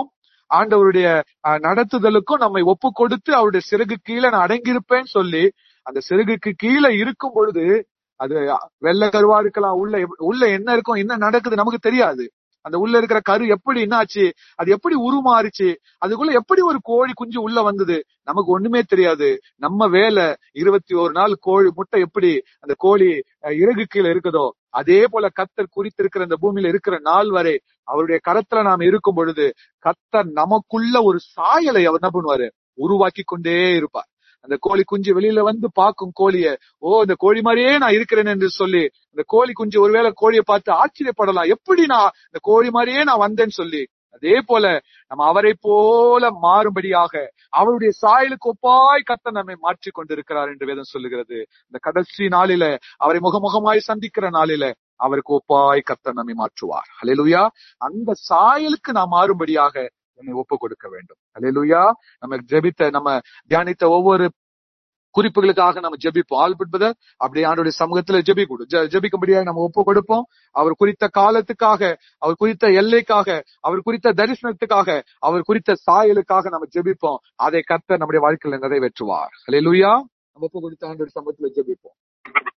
S1: ஆண்டவருடைய அஹ், நடத்துதலுக்கும் நம்மை ஒப்பு கொடுத்து அவருடைய சிறகு கீழே நான் அடங்கியிருப்பேன்னு சொல்லி அந்த சிறகுக்கு கீழே இருக்கும் பொழுது அது வெள்ளை கருவா இருக்கலாம், உள்ள எப்- உள்ள என்ன இருக்கும், என்ன நடக்குது நமக்கு தெரியாது. அந்த உள்ள இருக்கிற கரு எப்படி என்னாச்சு, அது எப்படி உருமாறுச்சு, அதுக்குள்ள எப்படி ஒரு கோழி குஞ்சு உள்ள வந்தது, நமக்கு ஒண்ணுமே தெரியாது. நம்ம வேலை இருபத்தி ஒரு நாள் கோழி முட்டை எப்படி அந்த கோழி அஹ், இறகு கீழே இருக்குதோ அதே போல கர்த்தர் குறித்திருக்கிற இந்த பூமியில இருக்கிற நாள் வரை அவருடைய கரத்துல நாம் இருக்கும் பொழுது கர்த்தர் நமக்குள்ள ஒரு சாயலை அவர் என்ன பண்ணுவாரு, உருவாக்கி கொண்டே இருப்பார். அந்த கோழி குஞ்சு வெளியில வந்து பார்க்கும் கோழிய, ஓ இந்த கோழி மாதிரியே நான் இருக்கிறேன் என்று சொல்லி இந்த கோழி குஞ்சு ஒருவேளை கோழியை பார்த்து ஆச்சரியப்படலாம், எப்படி நான் இந்த கோழி மாதிரியே நான் வந்தேன்னு சொல்லி. அதே போல நம்ம அவரை போல மாறும்படியாக அவருடைய சாயலுக்கு ஒப்பாய் கர்த்தர் நம்மை மாற்றிக் கொண்டிருக்கிறார் என்று வேதம் சொல்லுகிறது. இந்த கடைசி நாளில அவரை முகமுகமாய் சந்திக்கிற நாளில அவருக்கு ஒப்பாய் கர்த்தர் நம்மை மாற்றுவார். ஹல்லேலூயா. அந்த சாயலுக்கு நாம் மாறும்படியாக என்னை ஒப்பு கொடுக்க வேண்டும். ஹல்லேலூயா. நம்ம ஜெபித்த நம்ம தியானித்த ஒவ்வொரு குறிப்புகளுக்காக நம்ம ஜெபிப்போம். ஆல்பர்ட் பிரதர் அப்படியே ஆண்டவருடைய சமூகத்துல ஜெபி கொடு ஜெ- ஜெபிக்கும்படியாக நம்ம ஒப்பு கொடுப்போம். அவர் குறித்த காலத்துக்காக, அவர் குறித்த எல்லைக்காக, அவர் குறித்த தரிசனத்துக்காக, அவர் குறித்த சாயலுக்காக நம்ம ஜெபிப்போம். அதை கர்த்தர் நம்முடைய வாழ்க்கையில நிறைவேற்றுவார். ஹல்லேலூயா. நம்ம ஒப்பு கொடுத்த ஆண்டவருடைய சமூகத்துல ஜெபிப்போம்.